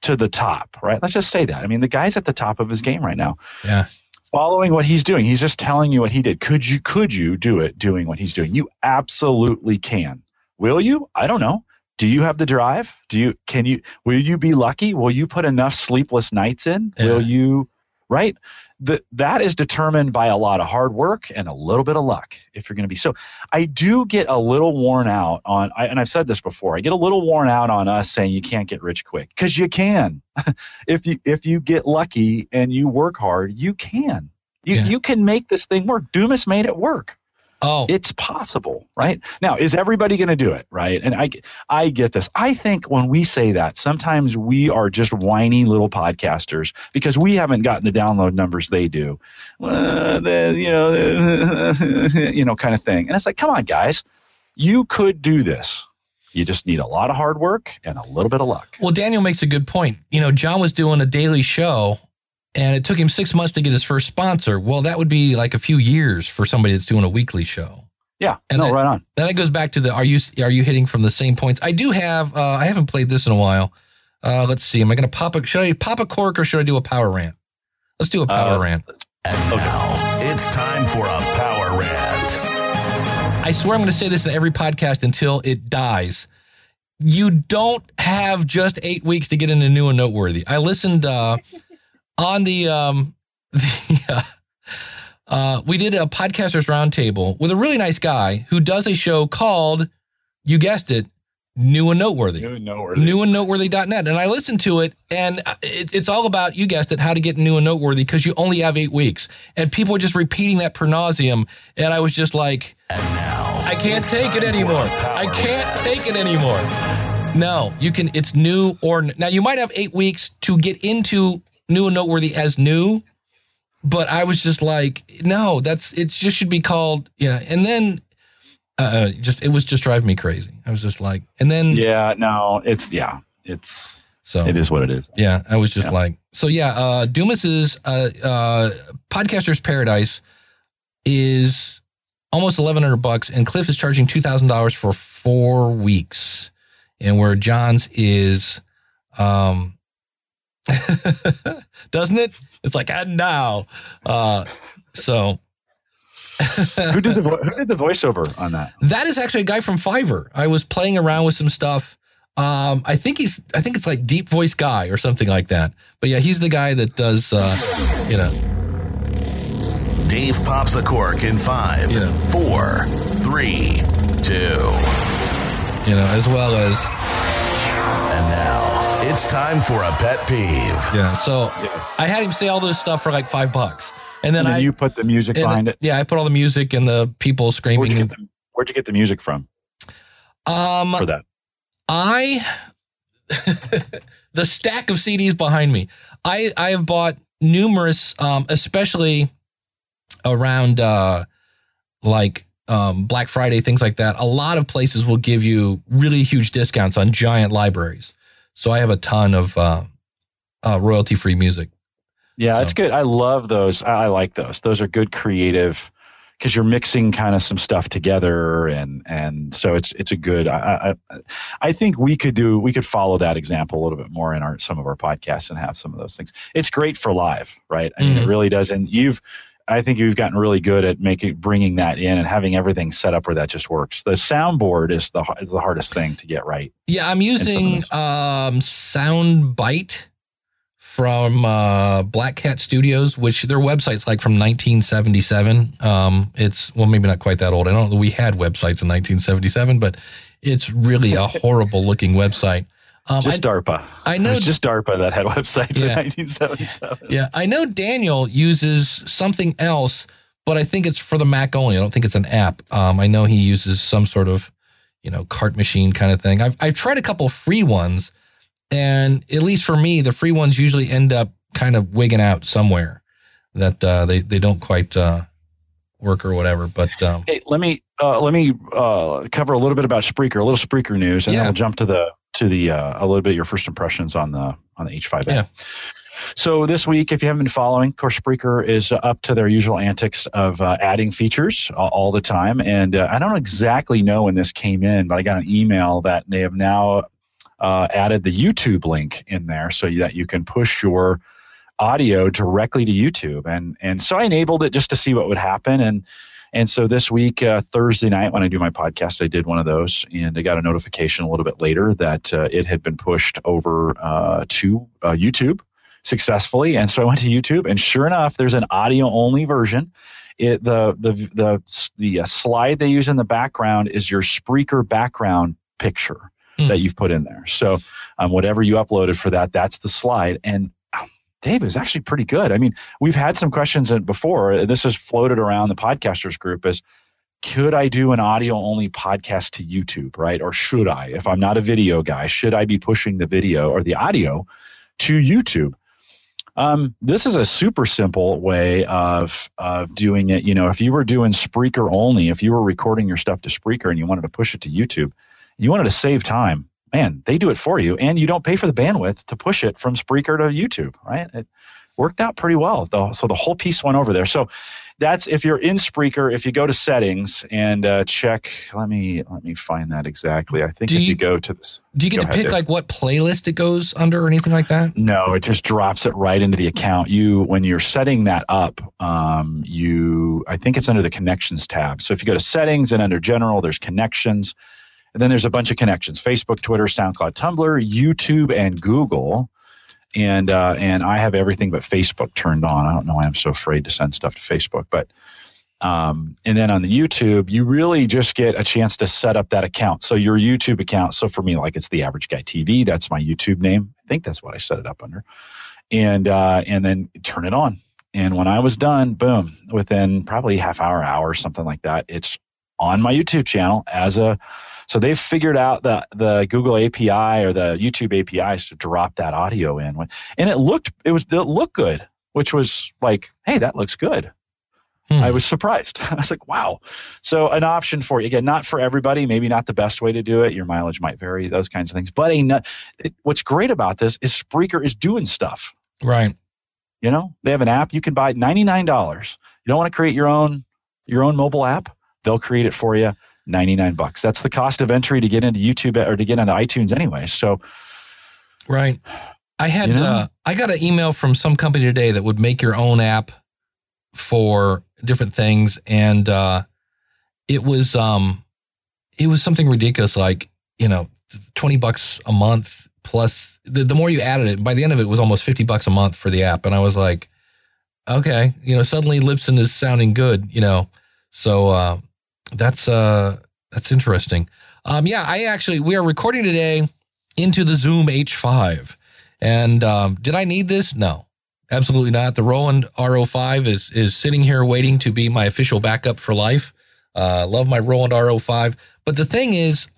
to the top, right? Let's just say that. I mean, the guy's at the top of his game right now. Yeah. Following what he's doing. He's just telling you what he did. Could you do it doing what he's doing? You absolutely can. Will you? I don't know. Do you have the drive? Will you be lucky? Will you put enough sleepless nights in? Yeah. Will you, right? That is determined by a lot of hard work and a little bit of luck if you're going to be. So I do get a little worn out on, and I've said this before, I get a little worn out on us saying you can't get rich quick, because you can. If you get lucky and you work hard, you can. You can make this thing work. Dumas made it work. Oh, it's possible, right? Now, is everybody going to do it, right? And I get this. I think when we say that, sometimes we are just whiny little podcasters because we haven't gotten the download numbers they do, kind of thing. And it's like, come on, guys, you could do this. You just need a lot of hard work and a little bit of luck. Well, Daniel makes a good point. John was doing a daily show, and it took him 6 months to get his first sponsor. Well, that would be like a few years for somebody that's doing a weekly show. Yeah, and right on. Then it goes back to are you hitting from the same points? I do have. I haven't played this in a while. Let's see. Am I going to should I pop a cork or should I do a power rant? Let's do a power rant. And now it's time for a power rant. I swear I'm going to say this in every podcast until it dies. You don't have just 8 weeks to get into new and noteworthy. I listened. On we did a podcasters roundtable with a really nice guy who does a show called, you guessed it, New and Noteworthy. Newandnoteworthy.net. And I listened to it, and it's all about, you guessed it, how to get new and noteworthy, because you only have 8 weeks. And people were just repeating that per nauseum. And I was just like, I can't take it anymore. No, you can, it's new or, now you might have 8 weeks to get into New and Noteworthy as new, but I was just like, no, it just should be called, and then it was just driving me crazy. I was just like, and then it is what it is. Yeah, I was just like, so Dumas's Podcaster's Paradise is almost $1,100, and Cliff is charging $2,000 for 4 weeks, and where John's is doesn't it? It's like, and now, so who did the voiceover on that? That is actually a guy from Fiverr. I was playing around with some stuff. I think it's like Deep Voice Guy or something like that. But yeah, he's the guy that does, Dave pops a cork in 5, 4, 3, 2. As well as. And now it's time for a pet peeve. Yeah. So I had him say all this stuff for like $5. And then you put the music behind it. Yeah. I put all the music and the people screaming. Where'd you get the music from? For that. The stack of CDs behind me. I have bought numerous, especially around, Black Friday, things like that. A lot of places will give you really huge discounts on giant libraries. So I have a ton of royalty-free music. Yeah, it's good. I love those. I like those. Those are good creative, because you're mixing kind of some stuff together, and so it's a good. I think we could follow that example a little bit more in some of our podcasts and have some of those things. It's great for live, right? I mean, it really does. And I think you've gotten really good at bringing that in and having everything set up where that just works. The soundboard is the hardest thing to get right. Yeah, I'm using Soundbite from Black Cat Studios, which their website's like from 1977. It's, well, maybe not quite that old. I don't know that we had websites in 1977, but it's really a horrible looking website. DARPA. I know. It was just DARPA that had websites in 1977. Yeah, I know Daniel uses something else, but I think it's for the Mac only. I don't think it's an app. I know he uses some sort of, cart machine kind of thing. I've tried a couple free ones, and at least for me, the free ones usually end up kind of wigging out somewhere that they don't quite work or whatever. But hey, let me cover a little bit about Spreaker, a little Spreaker news, and then we'll jump to a little bit of your first impressions on the H5N. Yeah. So this week, if you haven't been following, of course, Spreaker is up to their usual antics of adding features all the time. And I don't exactly know when this came in, but I got an email that they have now added the YouTube link in there so that you can push your audio directly to YouTube. And so I enabled it just to see what would happen. And so this week, Thursday night, when I do my podcast, I did one of those, and I got a notification a little bit later that it had been pushed over to YouTube successfully. And so I went to YouTube, and sure enough, there's an audio only version. The slide they use in the background is your Spreaker background picture that you've put in there. So whatever you uploaded for that, that's the slide. And Dave, is actually pretty good. I mean, we've had some questions before. This has floated around the podcasters group as, could I do an audio only podcast to YouTube, right? Or should I? If I'm not a video guy, should I be pushing the video or the audio to YouTube? This is a super simple way of doing it. You know, if you were doing Spreaker only, if you were recording your stuff to Spreaker and you wanted to push it to YouTube, you wanted to save time, man, they do it for you, and you don't pay for the bandwidth to push it from Spreaker to YouTube, right? It worked out pretty well, though. So the whole piece went over there. So that's if you're in Spreaker, if you go to settings and check, let me find that exactly. I think if you go to this. Do you get to pick like what playlist it goes under or anything like that? No, it just drops it right into the account. When you're setting that up, I think it's under the connections tab. So if you go to settings and under general, there's connections. And then there's a bunch of connections: Facebook, Twitter, SoundCloud, Tumblr, YouTube, and Google. And I have everything but Facebook turned on. I don't know why I'm so afraid to send stuff to Facebook. But and then on the YouTube, you really just get a chance to set up that account. So your YouTube account. So for me, like, it's The Average Guy TV. That's my YouTube name. I think that's what I set it up under. And then turn it on. And when I was done, boom, within probably half hour, something like that, it's on my YouTube channel as a. So they've figured out the Google API or the YouTube APIs to drop that audio in, and it looked good, which was like, hey, that looks good. I was surprised. I was like, wow. So an option for you, again, not for everybody, maybe not the best way to do it. Your mileage might vary, those kinds of things. But what's great about this is Spreaker is doing stuff. Right. You know, they have an app you can buy $99. You don't want to create your own mobile app? They'll create it for you. $99. That's the cost of entry to get into YouTube or to get into iTunes anyway. So, right. I had I got an email from some company today that would make your own app for different things, and it was something ridiculous, like, you know, $20 a month plus the more you added it. By the end of it, it was almost $50 a month for the app, and I was like, okay, you know, suddenly Libsyn is sounding good, you know, so. That's interesting. We are recording today into the Zoom H5. And did I need this? No, absolutely not. The Roland RO5 is sitting here waiting to be my official backup for life. Love my Roland RO5. But the thing is,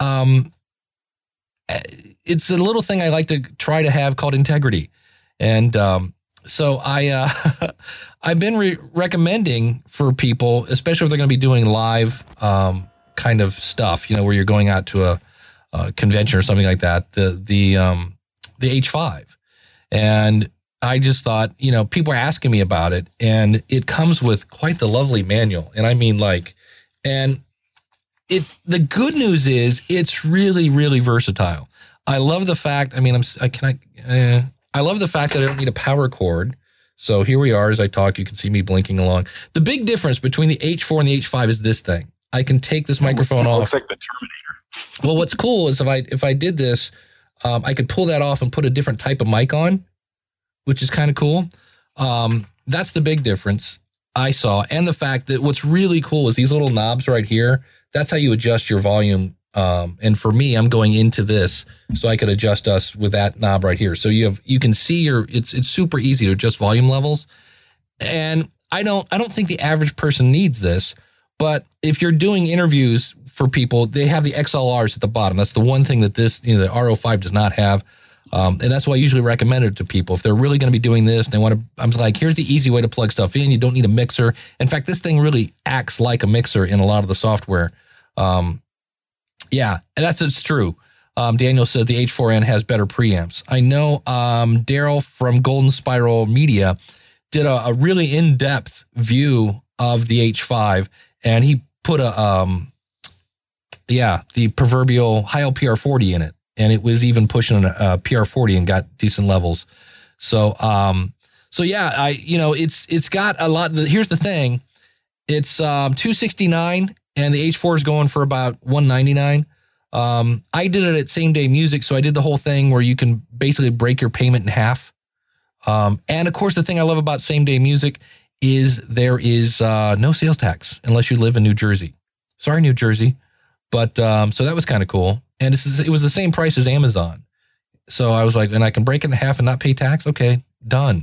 it's a little thing I like to try to have called integrity. And so I've been recommending for people, especially if they're going to be doing live kind of stuff, you know, where you're going out to a convention or something like that, the H5. And I just thought, you know, people are asking me about it, and it comes with quite the lovely manual. And I mean, and it's the good news is it's really, really versatile. I love the fact, I mean, I love the fact that I don't need a power cord. So here we are as I talk. You can see me blinking along. The big difference between the H4 and the H5 is this thing. I can take this microphone off. Looks like the Terminator. Well, what's cool is if I did this, I could pull that off and put a different type of mic on, which is kind of cool. That's the big difference I saw. And the fact that what's really cool is these little knobs right here. That's how you adjust your volume. And for me, I'm going into this so I could adjust us with that knob right here. So you can see it's super easy to adjust volume levels. And I don't think the average person needs this, but if you're doing interviews for people, they have the XLRs at the bottom. That's the one thing that this, you know, the RO5 does not have. And that's why I usually recommend it to people. If they're really going to be doing this, and they want to, I'm like, here's the easy way to plug stuff in. You don't need a mixer. In fact, this thing really acts like a mixer in a lot of the software. Yeah, and it's true. Daniel says the H4n has better preamps. I know Daryl from Golden Spiral Media did a really in-depth view of the H5, and he put the proverbial high LPR 40 in it. and it was even pushing a PR40 and got decent levels. So yeah, it's got a lot. Here's the thing. It's $269 and the H4 is going for about $199. I did it at Same Day Music. So I did the whole thing where you can basically break your payment in half. And of course, the thing I love about Same Day Music is there is no sales tax unless you live in New Jersey. Sorry, New Jersey. But so that was kind of cool. And it was the same price as Amazon. So I was like, and I can break it in half and not pay tax. Okay, done.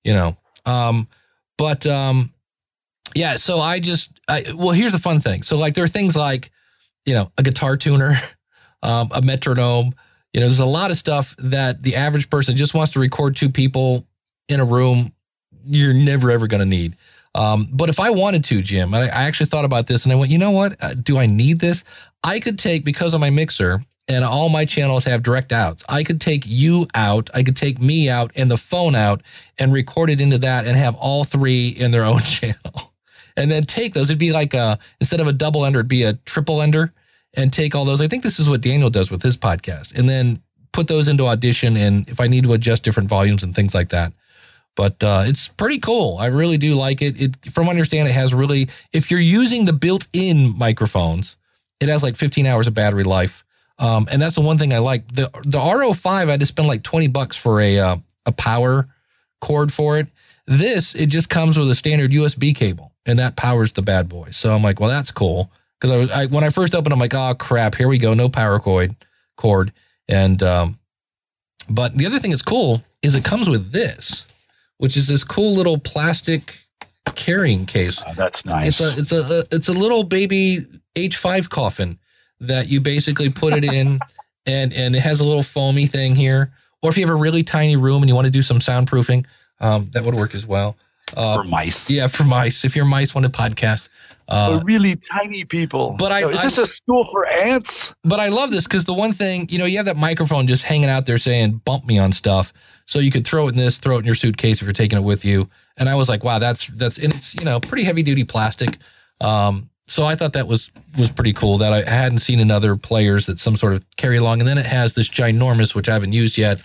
Yeah, so well, here's the fun thing. So like, there are things like, a guitar tuner, a metronome, there's a lot of stuff that the average person just wants to record two people in a room. You're never, ever going to need. But if I wanted to, Jim, I actually thought about this and I went, you know what? Do I need this? I could take, because of my mixer and all my channels have direct outs, I could take you out, I could take me out and the phone out and record it into that and have all three in their own channel. And then take those. It'd be like instead of a double ender, it'd be a triple ender, and take all those. I think this is what Daniel does with his podcast, and then put those into Audition. And if I need to adjust different volumes and things like that, but it's pretty cool. I really do like it. From what I understand, it has really, if you're using the built-in microphones, it has like 15 hours of battery life. And that's the one thing I like. The RO5, I had to spend like $20 for a power cord for it. It just comes with a standard USB cable, and that powers the bad boy. So I'm like, well, that's cool. Because when I first opened, I'm like, oh crap, here we go, no power cord. And but the other thing that's cool is it comes with this, which is this cool little plastic carrying case. Oh, that's nice. It's a little baby H5 coffin that you basically put it in, and it has a little foamy thing here. Or if you have a really tiny room and you want to do some soundproofing, that would work as well. For mice. Yeah, for mice. If your mice want to podcast. Really tiny people. But is this a school for ants? But I love this because the one thing, you have that microphone just hanging out there saying, bump me on stuff. So you could throw it in your suitcase if you're taking it with you. And I was like, wow, that's, and it's, pretty heavy duty plastic. So I thought that was pretty cool that I hadn't seen in other players that some sort of carry along. And then it has this ginormous, which I haven't used yet,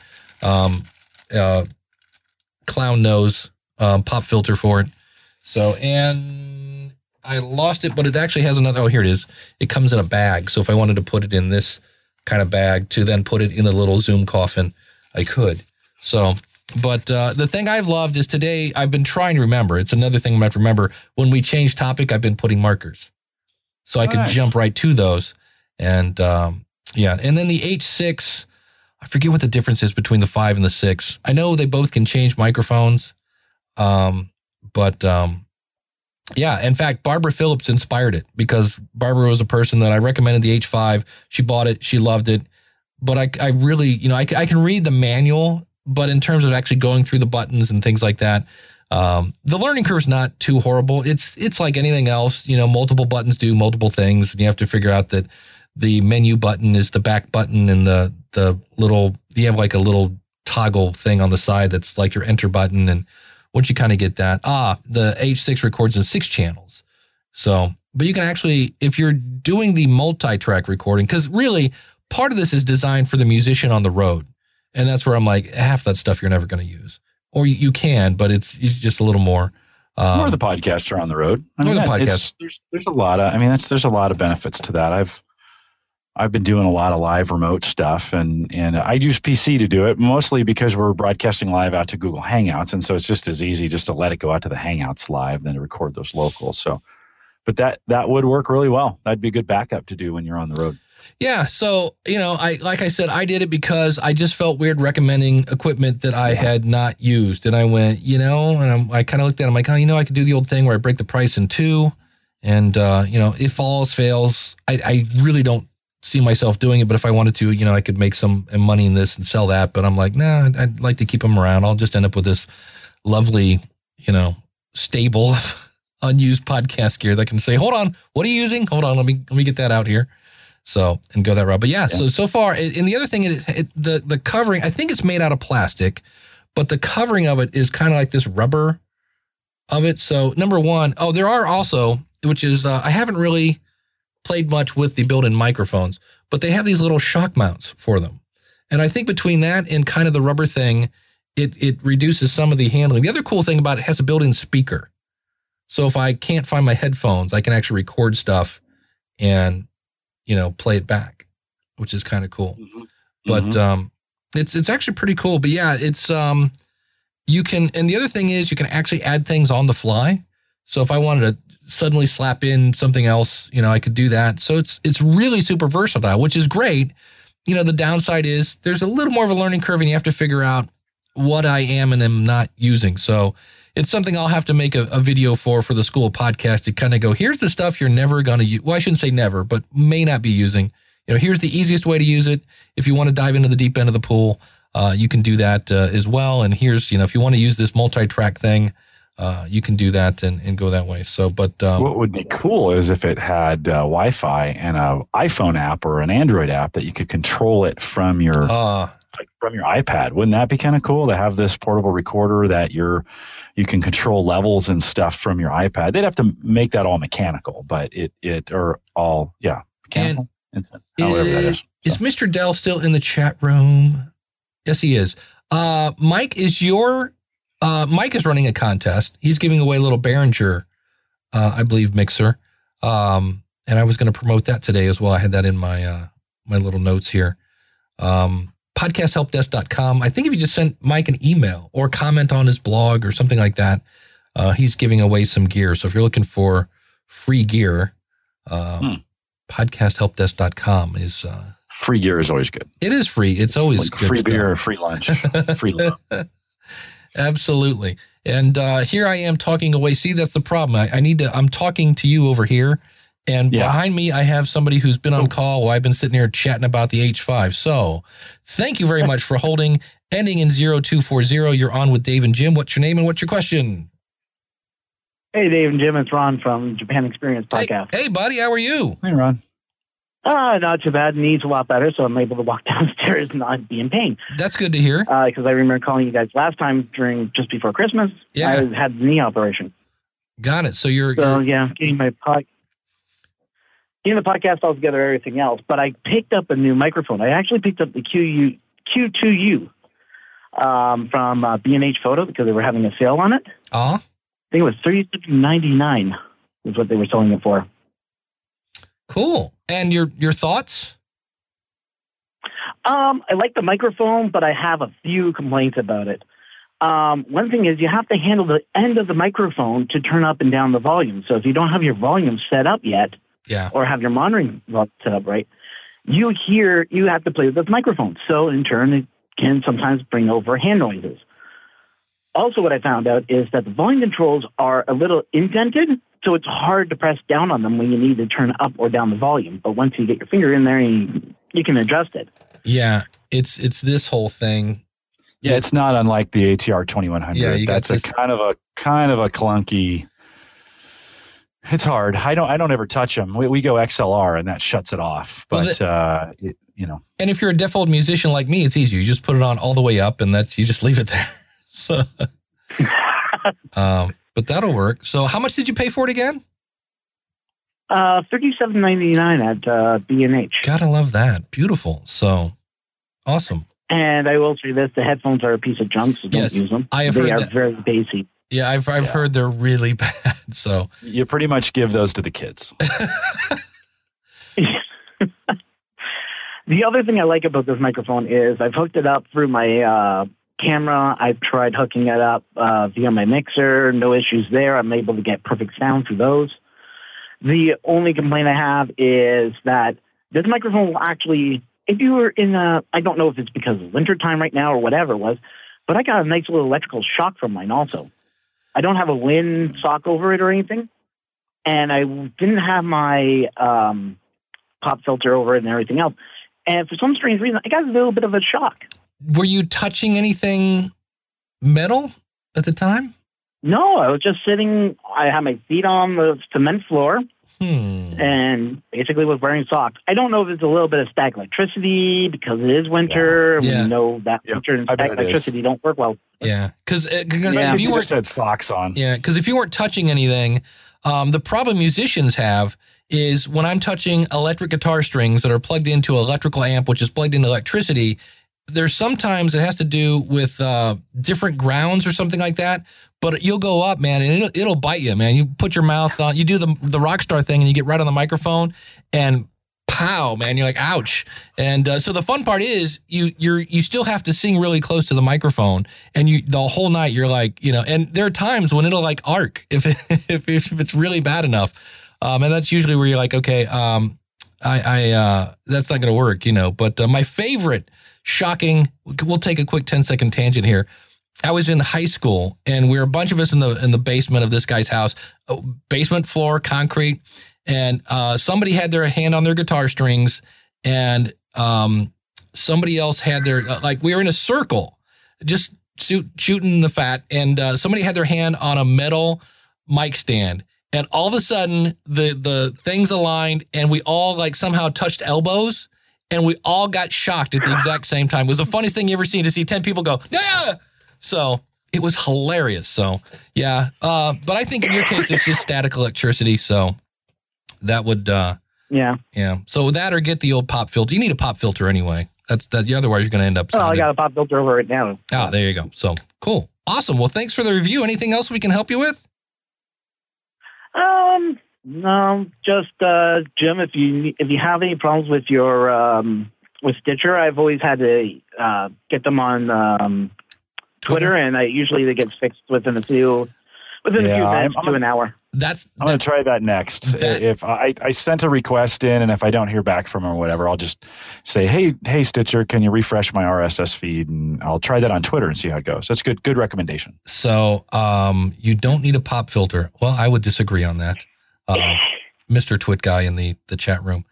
clown nose, pop filter for it. So, and I lost it, but it actually has another, here it is. It comes in a bag. So if I wanted to put it in this kind of bag to then put it in the little Zoom coffin, I could. So, but the thing I've loved is today I've been trying to remember. It's another thing I might remember. When we change topic, I've been putting markers. So I could jump right to those. And yeah. And then the H6, I forget what the difference is between the 5 and the 6. I know they both can change microphones. But yeah, in fact, Barbara Phillips inspired it because Barbara was a person that I recommended the H5. She bought it. She loved it. But I really, I can read the manual, but in terms of actually going through the buttons and things like that, the learning curve's not too horrible. It's like anything else, multiple buttons do multiple things, and you have to figure out that the menu button is the back button, and the little, you have like a little toggle thing on the side that's like your enter button. And once you kind of get that, the H6 records in 6 channels. So, but you can actually, if you're doing the multi-track recording, because really part of this is designed for the musician on the road. And that's where I'm like, half that stuff you're never going to use. Or you can, but it's just a little more. Or the podcaster on the road. Or the podcast. There's a lot of, there's a lot of benefits to that. I've been doing a lot of live remote stuff, and I use PC to do it, mostly because we're broadcasting live out to Google Hangouts. And so it's just as easy just to let it go out to the Hangouts live than to record those locals. So, but that would work really well. That'd be a good backup to do when you're on the road. Yeah. So, like I said, I did it because I just felt weird recommending equipment that I had not used. And I went, and I kind of looked at it. I'm like, I could do the old thing where I break the price in 2 and, if falls, fails. I really don't see myself doing it, but if I wanted to, I could make some money in this and sell that. But I'm like, nah, I'd like to keep them around. I'll just end up with this lovely, stable, unused podcast gear that can say, hold on, what are you using? Hold on, let me get that out here. So, and go that route. But yeah. So far, and the other thing is the covering, I think it's made out of plastic, but the covering of it is kind of like this rubber of it. So number one, there are also, which is, I haven't really played much with the built-in microphones, but they have these little shock mounts for them. And I think between that and kind of the rubber thing, it reduces some of the handling. The other cool thing about it has a built-in speaker. So if I can't find my headphones, I can actually record stuff and, play it back, which is kind of cool. Mm-hmm. But it's actually pretty cool. But yeah, it's you can, and the other thing is you can actually add things on the fly. So if I wanted to suddenly slap in something else, I could do that. So it's really super versatile, which is great. The downside is there's a little more of a learning curve and you have to figure out what I am and am not using. So it's something I'll have to make a video for the school podcast to kind of go, here's the stuff you're never going to use. Well, I shouldn't say never, but may not be using. Here's the easiest way to use it. If you want to dive into the deep end of the pool, you can do that as well. And here's, if you want to use this multi-track thing, you can do that and go that way. So, but what would be cool is if it had Wi-Fi and an iPhone app or an Android app that you could control it from your iPad. Wouldn't that be kind of cool to have this portable recorder that you can control levels and stuff from your iPad? They'd have to make that all mechanical, but mechanical. However that is. Is Mr. Dell still in the chat room? Yes, he is. Mike is running a contest. He's giving away a little Behringer, I believe, mixer. And I was going to promote that today as well. I had that in my my little notes here. Podcasthelpdesk.com. I think if you just send Mike an email or comment on his blog or something like that, he's giving away some gear. So if you're looking for free gear, podcasthelpdesk.com is free gear is always good. It is free. It's always like good free stuff. Beer, free lunch, free love. Absolutely. And here I am talking away. See, that's the problem. I'm talking to you over here. And behind me, I have somebody who's been on call while I've been sitting here chatting about the H5. So thank you very much for holding. Ending in 0240. You're on with Dave and Jim. What's your name and what's your question? Hey, Dave and Jim. It's Ron from Japan Experience Podcast. Hey, buddy. How are you? Hey, Ron. Not too bad. Knees a lot better, so I'm able to walk downstairs and not be in pain. That's good to hear. Because I remember calling you guys last time just before Christmas. Yeah. I had the knee operation. Got it. So you're getting the podcast all together, everything else. But I picked up a new microphone. I actually picked up the Q2U from B&H Photo because they were having a sale on it. I think it was $37.99 is what they were selling it for. Cool. And your thoughts? I like the microphone, but I have a few complaints about it. One thing is you have to handle the end of the microphone to turn up and down the volume. So if you don't have your volume set up yet, or have your monitoring set up right, you have to play with this microphone. So in turn, it can sometimes bring over hand noises. Also, what I found out is that the volume controls are a little indented, so it's hard to press down on them when you need to turn up or down the volume. But once you get your finger in there, you can adjust it. Yeah, it's this whole thing. Yeah, it's not unlike the ATR 2100. Yeah, that's a kind of a clunky. It's hard. I don't ever touch them. We go XLR and that shuts it off. But And if you're a deaf old musician like me, it's easy. You just put it on all the way up, and you just leave it there. So, but that'll work. So, how much did you pay for it again? $37.99 at B&H. Gotta love that. Beautiful. So, awesome. And I will say this: the headphones are a piece of junk, so don't use them. I have heard they are that. Very basic. Yeah, I've heard they're really bad. So you pretty much give those to the kids. The other thing I like about this microphone is I've hooked it up through my camera. I've tried hooking it up via my mixer. No issues there. I'm able to get perfect sound through those. The only complaint I have is that this microphone will actually, if you were in I don't know if it's because of winter time right now or whatever it was, but I got a nice little electrical shock from mine also. I don't have a wind sock over it or anything, and I didn't have my pop filter over it and everything else. And for some strange reason, I got a little bit of a shock. Were you touching anything metal at the time? No, I was just sitting. I had my feet on the cement floor and basically was wearing socks. I don't know if it's a little bit of static electricity because it is winter. Yeah. We know that winter and static electricity don't work well. Yeah, because if you just had socks on. Yeah, because if you weren't touching anything, the problem musicians have is when I'm touching electric guitar strings that are plugged into an electrical amp, which is plugged into electricity, there's sometimes it has to do with different grounds or something like that. But you'll go up, man, and it'll bite you, man. You put your mouth on, you do the rock star thing, and you get right on the microphone, and pow, man, you're like, ouch. And so the fun part is you still have to sing really close to the microphone, and the whole night you're like, and there are times when it'll like arc if it's really bad enough, and that's usually where you're like, okay, that's not going to work, But my favorite shocking, we'll take a quick 10-second tangent here. I was in high school, and we were a bunch of us in the basement of this guy's house, basement floor, concrete, and somebody had their hand on their guitar strings, and somebody else had their we were in a circle, just shooting the fat, and somebody had their hand on a metal mic stand, and all of a sudden the things aligned, and we all somehow touched elbows, and we all got shocked at the exact same time. It was the funniest thing you ever seen to see 10 people go, yeah. So it was hilarious. So, yeah. But I think in your case, it's just static electricity. So that would, yeah. So that or get the old pop filter. You need a pop filter anyway. Otherwise you're going to end up. Oh, I got a pop filter over it now. Oh, there you go. So cool. Awesome. Well, thanks for the review. Anything else we can help you with? No, just, Jim, if you have any problems with your, with Stitcher, I've always had to, get them on, Twitter, and usually they get fixed within a few minutes to an hour. I'm going to try that next. If I sent a request in, and if I don't hear back from them or whatever, I'll just say, hey, Stitcher, can you refresh my RSS feed? And I'll try that on Twitter and see how it goes. That's good recommendation. So you don't need a pop filter. Well, I would disagree on that, Mr. Twit guy in the chat room.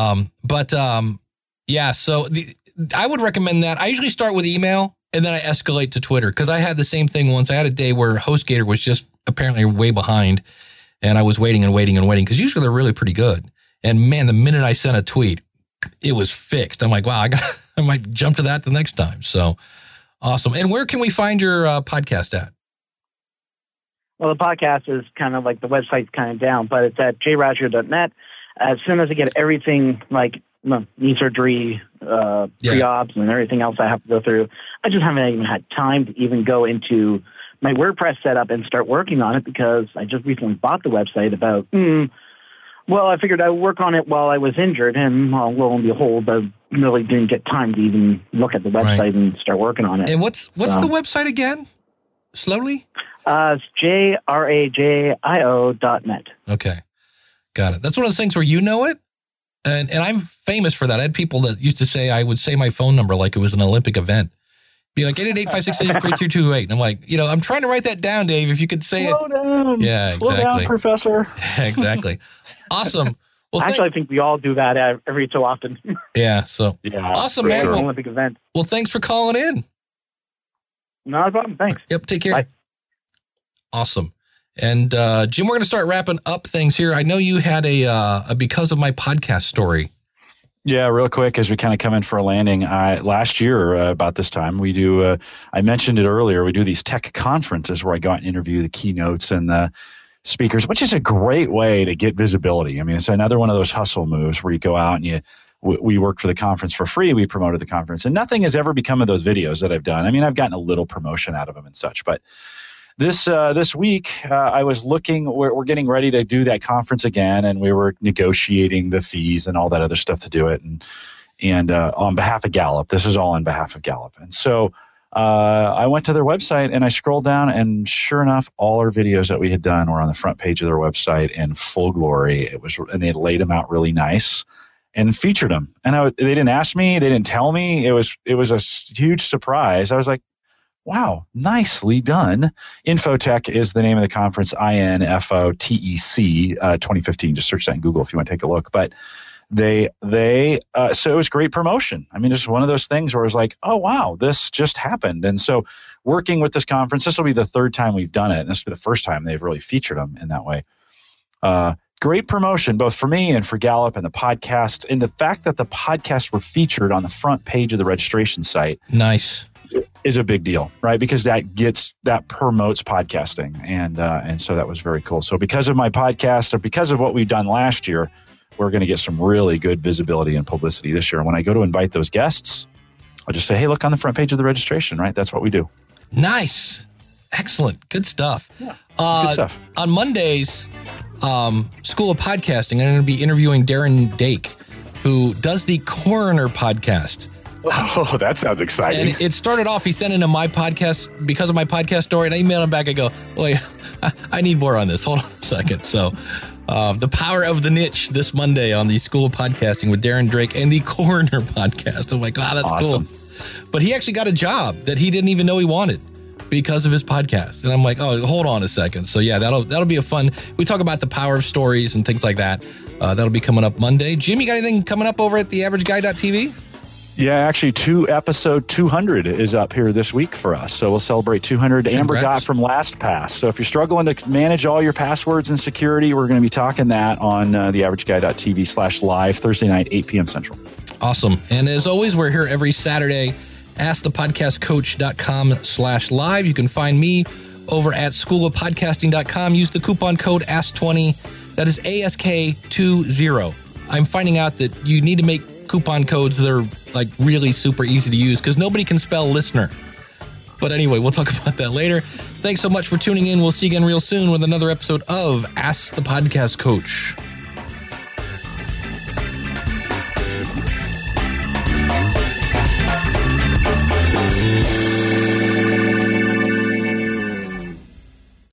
Yeah. So I would recommend that. I usually start with email, and then I escalate to Twitter, because I had the same thing once. I had a day where HostGator was just apparently way behind, and I was waiting because usually they're really pretty good. And man, the minute I sent a tweet, it was fixed. I'm like, wow, I might jump to that the next time. So awesome. And where can we find your podcast at? Well, the podcast is kind of the website's kind of down, but it's at jradio.net. As soon as I get everything knee surgery, pre-ops, and everything else I have to go through, I just haven't even had time to even go into my WordPress setup and start working on it, because I just recently bought the website about, I figured I would work on it while I was injured, and lo and behold, I really didn't get time to even look at the website and start working on it. And what's the website again? Slowly? It's jradio.net. Okay. Got it. That's one of those things where you know it. And I'm famous for that. I had people that used to say I would say my phone number like it was an Olympic event. Be like 888-568-3228. And I'm like, I'm trying to write that down, Dave. If you could say Slow down. Yeah, Slow down, Professor. Exactly. Awesome. Well, actually, I think we all do that every so often. Yeah. So awesome, man. Sure. Olympic event. Well, thanks for calling in. Not a problem. Thanks. Yep. Take care. Bye. Awesome. And Jim, we're going to start wrapping up things here. I know you had a Because of My Podcast story. Yeah, real quick, as we kind of come in for a landing, last year about this time, we do, I mentioned it earlier, we do these tech conferences where I go out and interview the keynotes and the speakers, which is a great way to get visibility. I mean, it's another one of those hustle moves where you go out and we worked for the conference for free. We promoted the conference, and nothing has ever become of those videos that I've done. I mean, I've gotten a little promotion out of them and such, but this week, I was looking, we're getting ready to do that conference again, and we were negotiating the fees and all that other stuff to do it. And on behalf of Gallup, this is all on behalf of Gallup. And so I went to their website and I scrolled down, and sure enough, all our videos that we had done were on the front page of their website in full glory. And they had laid them out really nice and featured them. And they didn't ask me, they didn't tell me. It was a huge surprise. I was like, wow, nicely done. Infotech is the name of the conference, INFOTEC 2015. Just search that in Google if you want to take a look. But so it was great promotion. I mean, it's one of those things where it was like, oh, wow, this just happened. And so working with this conference, this will be the third time we've done it. And this will be the first time they've really featured them in that way. Great promotion, both for me and for Gallup and the podcast. And the fact that the podcasts were featured on the front page of the registration site. Nice. Is a big deal, right? Because that promotes podcasting, and so that was very cool. So because of my podcast, or because of what we've done last year, we're going to get some really good visibility and publicity this year. And when I go to invite those guests, I'll just say, hey, look on the front page of the registration, right? That's what we do. Nice. Excellent. Good stuff. Yeah, good stuff. On Mondays, School of Podcasting, I'm going to be interviewing Darren Dake, who does the Coroner podcast. Oh, that sounds exciting. And it started off, he sent into my podcast because of my podcast story, and I emailed him back. I go, wait, I need more on this. Hold on a second. So the power of the niche this Monday on the School of Podcasting with Darren Drake and the Coroner podcast. I'm like, wow, that's awesome. Cool. But he actually got a job that he didn't even know he wanted because of his podcast. And I'm like, oh, hold on a second. So yeah, that'll be a fun, we talk about the power of stories and things like that. That'll be coming up Monday. Jim, you got anything coming up over at theaverageguy.tv? Yeah, actually, episode 200 is up here this week for us. So we'll celebrate 200. Congrats. Amber got from LastPass. So if you're struggling to manage all your passwords and security, we're going to be talking that on theaverageguy.tv/live Thursday night, 8 p.m. Central. Awesome. And as always, we're here every Saturday. AskThePodcastCoach.com/live. You can find me over at schoolofpodcasting.com. Use the coupon code ASK20. That is ASK20. I'm finding out that you need to make coupon codes that are like really super easy to use because nobody can spell listener. But anyway, we'll talk about that later. Thanks so much for tuning in. We'll see you again real soon with another episode of Ask the Podcast Coach.